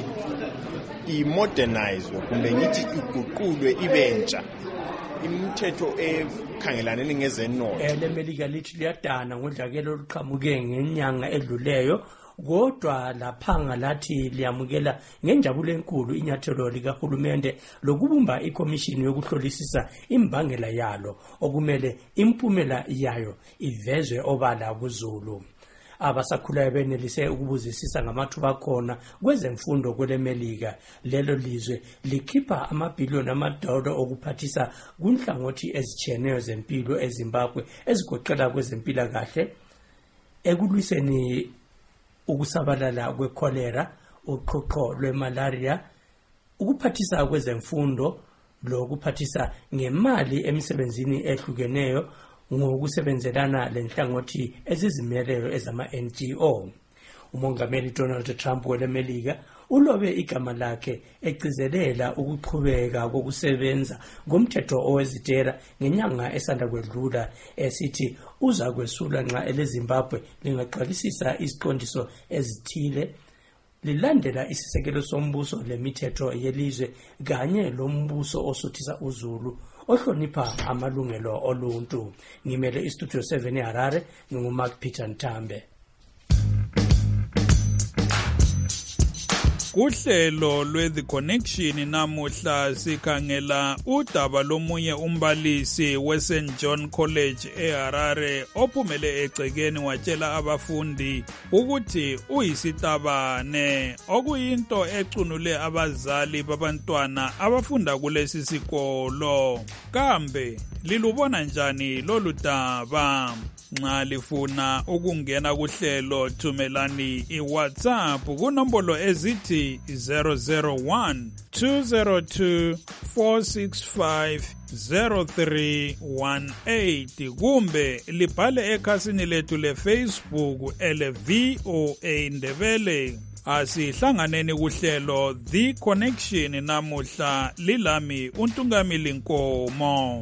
i-modernizwe kumbe ngithi iguqulwe ibentsha, imithetho ekhangelane ngezenotho. LeMelika lithi liyadana ngodlakelo oluqhamuke ngenyanga edluleyo, kodwa laphanga lathi liyamukela ngenjabulo enkulu inyathelo likahulumende lokubumba ikomishini yokuhlolisisa imbangela yalo okumele impumela yayo ivezwe obala kuZulu. Abasakhulayo benelise ukubuzisisa ngamathuba khona kwezemfundo kweleMelika. Lelo lizwe likhipha amabhiliyoni amadola okuphathisa kunhlangothi ezitshiyeneyo zempilo eZimbabwe ezigoqela kwezempilakahle, ekulwiseni ukusabalala kwekholera, uqhuqho lwemalaria, ukuphathisa kwezemfundo lokuphathisa ngemali emisebenzini ehlukeneyo ngokusebenzelana lenhlangothi ezizimeleyo ezama-NGO. Umongameli Donald Trump weleMelika ulobe igama lakhe egcizelela ukuqhubeka kokusebenza ngomthetho owezitera ngenyanga esanda kwedlula, esithi uza kwesula nxa eleZimbabwe lingaqalisisa iziqondiso ezithile lilandela isisekelo sombuso lemithetho yelizwe kanye lombuso osuthisa uZulu ohlonipha amalungelo oluntu. Ngimele iStudio 7 eHarare, nginguMark Peter Ntambe. Kuhlelo lwe-The Connection namuhla sikhangela udaba lomunye umbalisi we-St. John College eHarare ophumele egcekeni watshela abafundi ukuthi uyisitabane, okuyinto ecunule abazali babantwana abafunda kulesi sikolo. Kambe lilubona njani lolu daba? Nxa lifuna ukungena kuhlelo thumelani iWhatsApp kunombolo ezithi 001 202 465 0318 kumbe libhale ekhasini lethu leFacebook ele-VOA Ndebele. Asihlanganeni kuhlelo The Connection namuhla, lilami uNtungamili Nkomo.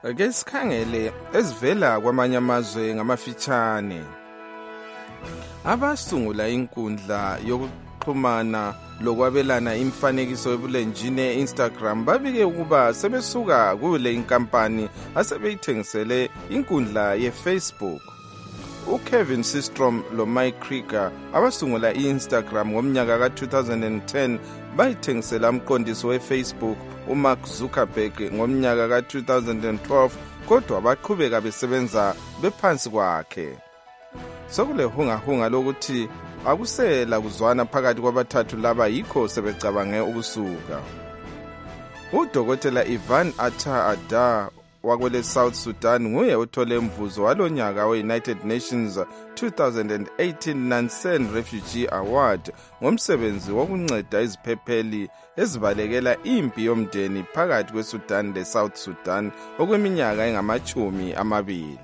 Ke sikhangele ezivela kwamanye amazwe ngamafitshane. Abasungula inkundla yokuxhumana lokwabelana imfanekiso ebulenjini e-Instagram babike ukuba sebesuka kule inkampani asebeyithengisele inkundla ye-Facebook. uKevin Systrom loMike Krieger abasungula i-Instagram ngomnyaka ka-2010 bayithengisela umqondisi we-Facebook uMark Zuckerberg ngomnyaka ka-2012 kodwa baqhubeka besebenza bephansi kwakhe. Sokule hungahunga lokuthi akusela kuzwana phakathi kwabathathu laba yikho sebecabange ukusuka. UDokotela Ivan Atta Adar wakwele South Sudan nguye othole umvuzo walonyaka we-United Nations 2018 Nansen Refugee Award ngomsebenzi wokunceda iziphepheli ezibalekela impi yomndeni phakathi kweSudan leSouth Sudan okweminyaka engama-20.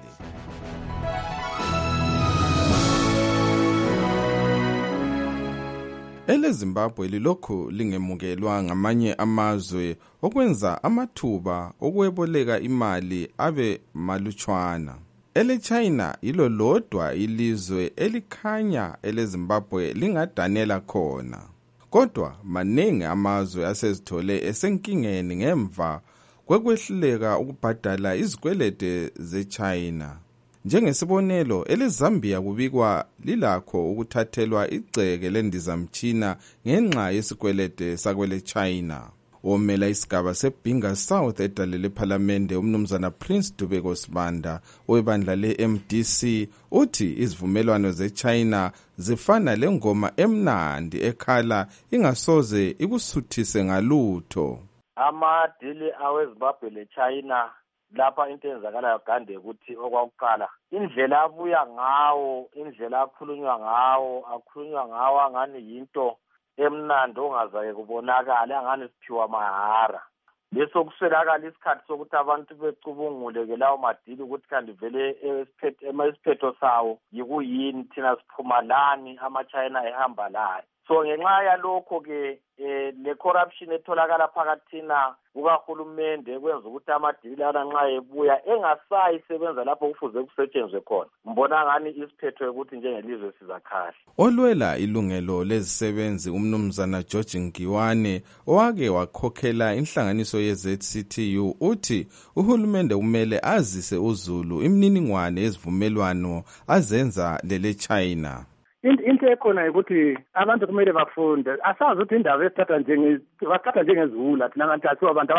EleZimbabwe lilokhu lingemukelwa ngamanye amazwe okwenza amathuba okweboleka imali abe malutshwana. EleChina yilo lodwa ilizwe elikhanya eleZimbabwe lingadanela khona. Kodwa maningi amazwe asezithole esenkingeni ngemva kwekwehluleka ukubhadala izikwelede zeChina. Njengesibonelo, eleZambia kubikwa lilakho ukuthathelwa igceke lendizamtshina ngenxa yesikwelede sakwele China. Omela isigaba seBinga South edalele ePhalamende umnumzana Prince Dubeko Sibanda webandla le-MDC uthi izivumelwano zeChina zifana lengoma emnandi ekhala ingasoze ikusuthise ngalutho. Amadili aweZimbabwe leChina lapha into enzakalayo gande ukuthi okwakuqala indlela abuya ngawo, indlela akhulunywa ngawo angani yinto emnandi ongazaye kubonakala angani siphiwa mahara. Leso kuswelakala isikhathi sokuthi abantu becubungule-ke lawo madili ukuthi kanti vele isiphetho sawo yikuyini, thina siphuma lani, ama-China ehamba lani. So ngenxa yalokho-ke le corruption etholakala phakathina kukahulumende kwenza ukuthi amadili ana nxa ebuya engasayisebenza lapho kufuze kusetshenzwe khona. Mbona ngani isiphetho ukuthi njengelizwe sizakhala. Olwela ilungelo lezisebenzi umnumzana George Ngiwane owake wakhokhela inhlanganiso ye-ZCTU uthi uhulumende kumele azise uZulu imininingwane yezivumelwano azenza lele China. Into ekhona ukuthi abantu kumele bafunde, asazi ukuthi indaba esithatha njengezula thina kanti asiwa abantu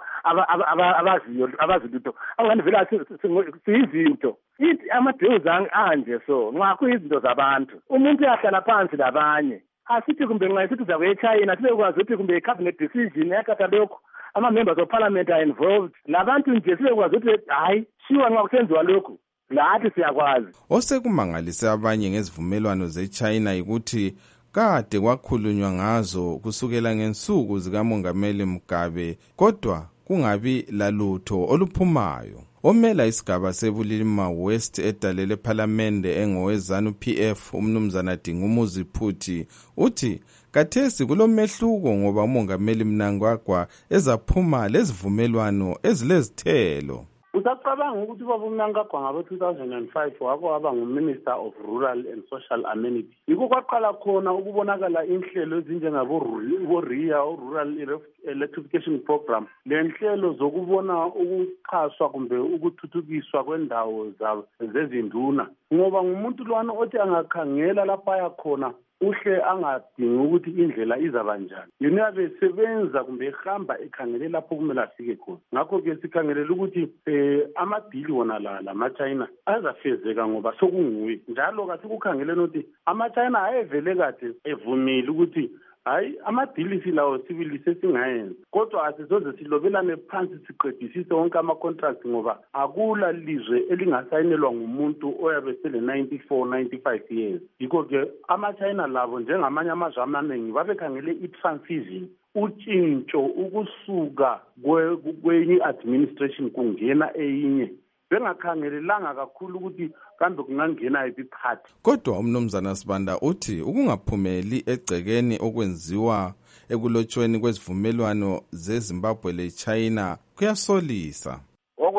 abazilutho angani vele siyizinto ama-deals anje. So nxa kuyizinto zabantu umuntu uyahlala phansi labanye, asithi kumbe nxa isithi zakwe-China sibekwazi ukuthi kumbe i-cabinet decision yakatha lokho ama-members of parliament are involved, labantu nje sibekwazi ukuthi hayi shiwa nxa kusenziwa lokhu lathi siyakwazi. Osekumangalise abanye ngezivumelwano zeChina ukuthi kade kwakhulunywa ngazo kusukela ngensuku zikaMongameli Mugabe kodwa kungabi lalutho oluphumayo. Omela isigaba sebulilima West edalele ePhalamende engowezanu PF umnumzana Dingumuzi Phuthi uthi kathesi kulomehluko ngoba uMongameli Mnangagwa ezaphuma lezivumelwano ezilezithelo. Usacabanga ukuthi ubaba Mnangagwa ngabe-2005 waba ngu-Minister of Rural and Social Amenity. Yikho kwaqala khona ukubonakala inhlelo ezinjengabo-RIA, Rural Electrification Program, le nhlelo zokubona ukuxhaswa kumbe ukuthuthukiswa kwendawo zezinduna. Ngoba ngumuntu lwana othi angakhangela lapha ayakhona uhle angadingi ukuthi indlela izaba njani. Yena yabe sebenza kumbe ehamba ekhangele lapho kumele afike khona. Ngakho-ke sikhangelela ukuthi amadili wona la ama-China azafezeka ngoba sokunguye. Njalo kathi kukhangeleni ukuthi ama-China ayevele kade evumile ukuthi hayi amadili silawo sibili sesingayenza, kodwa asizoze silobelane phansi siqedisise wonke ama-contract ngoba akula lizwe elingasayinelwa ngumuntu oyabe sele-94-95 years. Yikho-ke ama-China labo njengamanye amazwe amaningi babekhangele i-transition, utshintsho ukusuka kwenye administration kungena eyinye, bengakhangelelanga kakhulu ukuthi kambe kungangena yiphi iphathi. Kodwa umnumzana Sibanda uthi ukungaphumeli egcekeni okwenziwa ekulotshweni kwezivumelwano zeZimbabwe leChina kuyasolisa.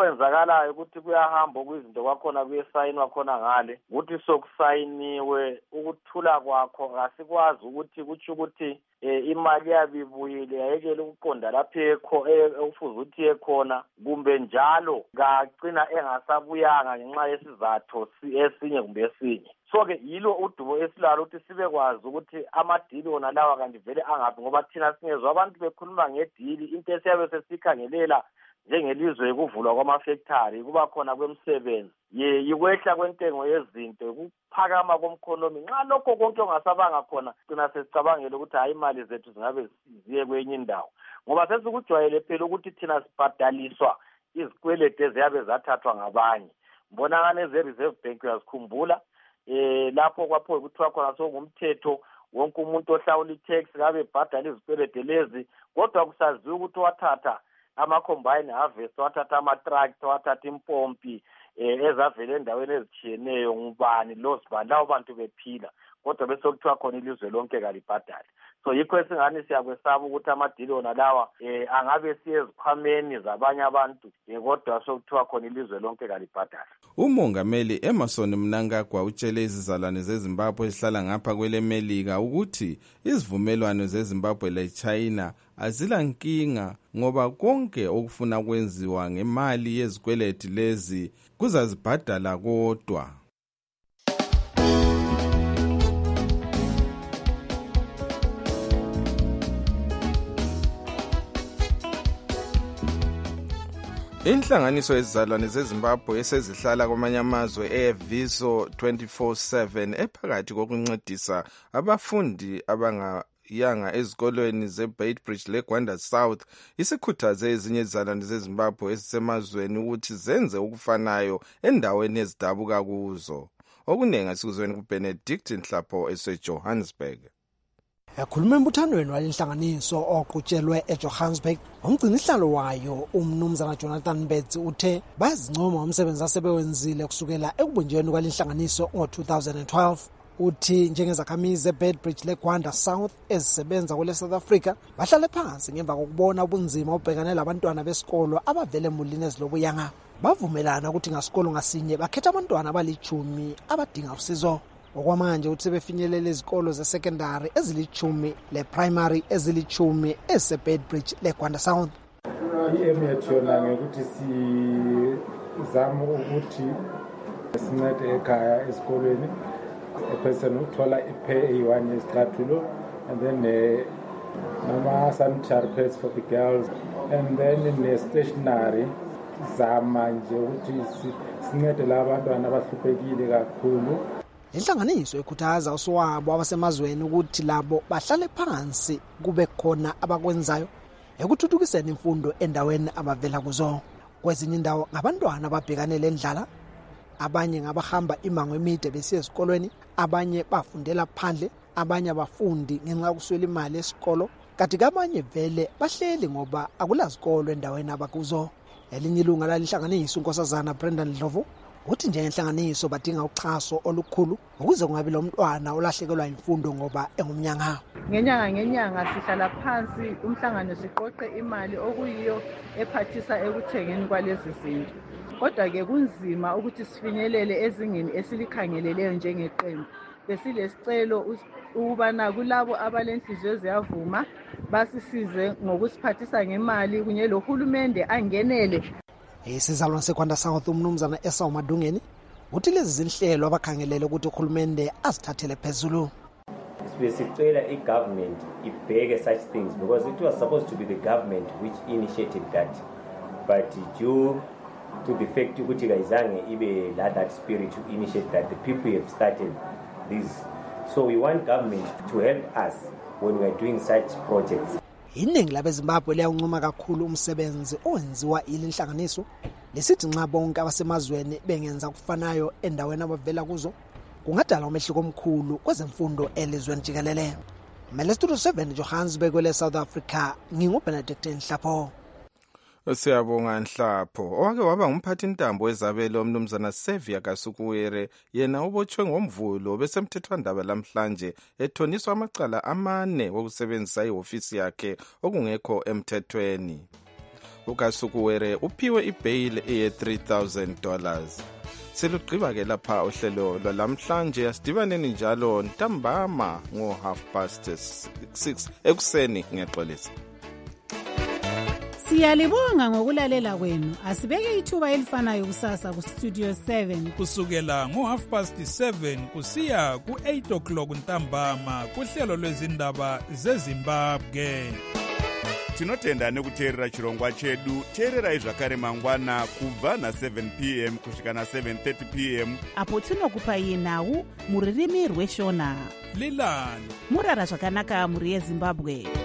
okwenzakalayo ukuthi kuyahamba kwizinto kwakhona kuyesayinwa khona ngale ukuthi sokusayiniwe ukuthula kwakho asikwazi ukuthi kutsho ukuthi imali yabibuyile yayekele ukuqonda lapho ekufuze ukuthi ekhona kumbe njalo kagcina engasabuyanga ngenxa yesizathu esinye kumbe esinye. So-ke yilo udubo esilalo ukuthi sibekwazi ukuthi amadili wona lawa kanti vele angaphi ngoba thina singezwa abantu bekhuluma ngedili into esiyabe sesikhangelela njengelizwe kuvulwa kwamafektari kuba khona kwemisebenzi yikwehla kwentengo yezinto kuphakama komkhonomi nxa lokho konke ongasabanga khona gcina sesicabangele ukuthi hayi imali zethu zingabe ziye kwenye indawo ngoba sesikujwayele phela ukuthi thina sibhadaliswa izikweleti eziyabe zathathwa ngabanye. Mbonakane ze-Reserve Bank uyazikhumbula lapho kwapho kuthiwa khona sokungumthetho wonke umuntu ohlawula i-tax kabe ebhadala izikweleti lezi kodwa kusaziwa ukuthi wathatha ama-combine harvest wathatha ama-tractor wathatha impompi ezavele endaweni ezitshiyeneyo ngubani lawo bantu bephila kodwa bese kuthiwa khona ilizwe lonke kalibhadali. So yikho esingani siyakwesaba ukuthi amadili wona lawa angabe siyezikhwameni zabanye abantu kodwa sokuthiwa khona ilizwe lonke kalibhadali. Umongameli Emmerson Mnangagwa utshele izizalwane zeZimbabwe ezihlala ngapha kwelemelika ukuthi izivumelwano zeZimbabwe leChina azila nkinga ngoba konke okufuna kwenziwa ngemali yezikweleti lezi kuzazibhadala kodwa. Inhlanganiso yezizalwane zeZimbabwe esezihlala kwamanye amazwe eViso 24/7 ephakathi kokuncedisa abafundi abangayanga ezikolweni zeBeitbridge leGwanda South isikhuthaze ezinye izizalwane zeZimbabwe ezisemazweni ukuthi zenze okufanayo endaweni ezidabuka kuzo. Okunengi asikuzweni kuBenedict Nhlapho eseJohannesburg. Ekhuluma embuthanweni walenhlanganiso oqhutshelwe eJohannesburg, umgcini sihlalo wayo umnumzana Jonathan Betsi uthe bazincoma umsebenzi asebewenzile kusukela ekubunjweni kwalenhlanganiso ngo-2012. Uthi njengezakhamizi eBeitbridge leGwanda South ezisebenza kule South Africa bahlale phansi ngemva kokubona ubunzima obhekane labantwana besikolo abavele emulini ezilobuyanga. Bavumelana ukuthi ngasikolo ngasinye bakhetha abantwana abali-10 abadinga usizo. Okwamanje uthi sebefinyelela izikolo ze-secondary ezili-10 le-primary ezili-10 eziseBeitbridge leGwanda South. I-aim yethu yona ngekuthi sizama ukuthi sincede ekhaya esikolweni person uthola i-pay eyi-1 yesicathulo and then nama-sanitary pads for the girls and then ne-stationary zama nje ukuthi sincede la abantwana abahluphekile kakhulu. Inhlanganiso ekhuthaza uswabo abasemazweni ukuthi labo bahlale phansi kube khona abakwenzayo ekuthuthukiseni imfundo endaweni abavela kuzo. Kwezinye indawo ngabantwana ababhekane lendlala, abanye ngabahamba imango emide besiya esikolweni, abanye bafundela phandle, abanye abafundi ngenxa yokuswela imali esikolo, kanti abanye vele bahleli ngoba akulazikolo endaweni abakuzo. Elinye ilunga lalenhlanganiso uNkosazana Brenda Ndlovu uthi njengenhlanganiso badinga uchaso olukhulu ukuze kungabi lo mntwana olahlekelwa imfundo ngoba engumnyanga. Ngenyanga sihlala phansi umhlangano siqoqe imali okuyiyo ephathisa ekuthengeni kwalezi zinto. Kodwa-ke kunzima ukuthi sifinyelele ezingeni esilikhangeleleyo njengeqembu. Besilesicelo ukubana kulabo abalenhliziyo ziyavuma basisize ngokusiphathisa ngemali kunye lohulumende angenele. Isizalwane seGwanda South umnumzana Esau Madungeni uthi lezi zinhlelo abakhangelele ukuthi uhulumende azithathele phezulu. Sicela i-government ibheke such things because it was supposed to be the government which initiated that, but due to the fact ukuthi kayizange ibe that spirit to initiate that, the people have started this. So we want government to help us when we are doing such projects. Iningi labeZimbabwe liyancoma kakhulu umsebenzi owenziwa ilinhlanganiso lesithi nxa bonke abasemazweni bengenza kufanayo endaweni abavela kuzo kungadala umehluko omkhulu kwezemfundo elizweni jikelele. Mele Studio 7 Johannesburg kwele South Africa, nginguBenedict Nhlapho. Siyabonga Nhlapho. Owake waba ngumphathi intambo ezabelo umnumzana Sevia Kasukuwere yena ubotshwe ngomvulo besemthethwandaba lamhlanje ethoniswa amacala 4 wokusebenzisa ihofisi yakhe okungekho emthethweni. ukasukuwere uphiwe ibheyili eye$3,000. Selugqiba-ke lapha uhlelo lwalamhlanje. Asidibaneni njalo ntambama ngo6:30 ekuseni ngeXolisa. Siyalibonga ngokulalela kwenu. Asibeke ithuba elifanayo kusasa kuStudio 7 kusukela ngo7:30 kusiya ku8 o'clock ntambama kuhlelo lwezindaba zeZimbabwe. Tinotenda nekuteerera chirongwa chedu. Teererai zvakare mangwana kubva na7 p.m. kusvika na7:30 p.m. apo tinokupai nhau muririmi rweshona. Lilani murara zvakanaka muri yeZimbabwe.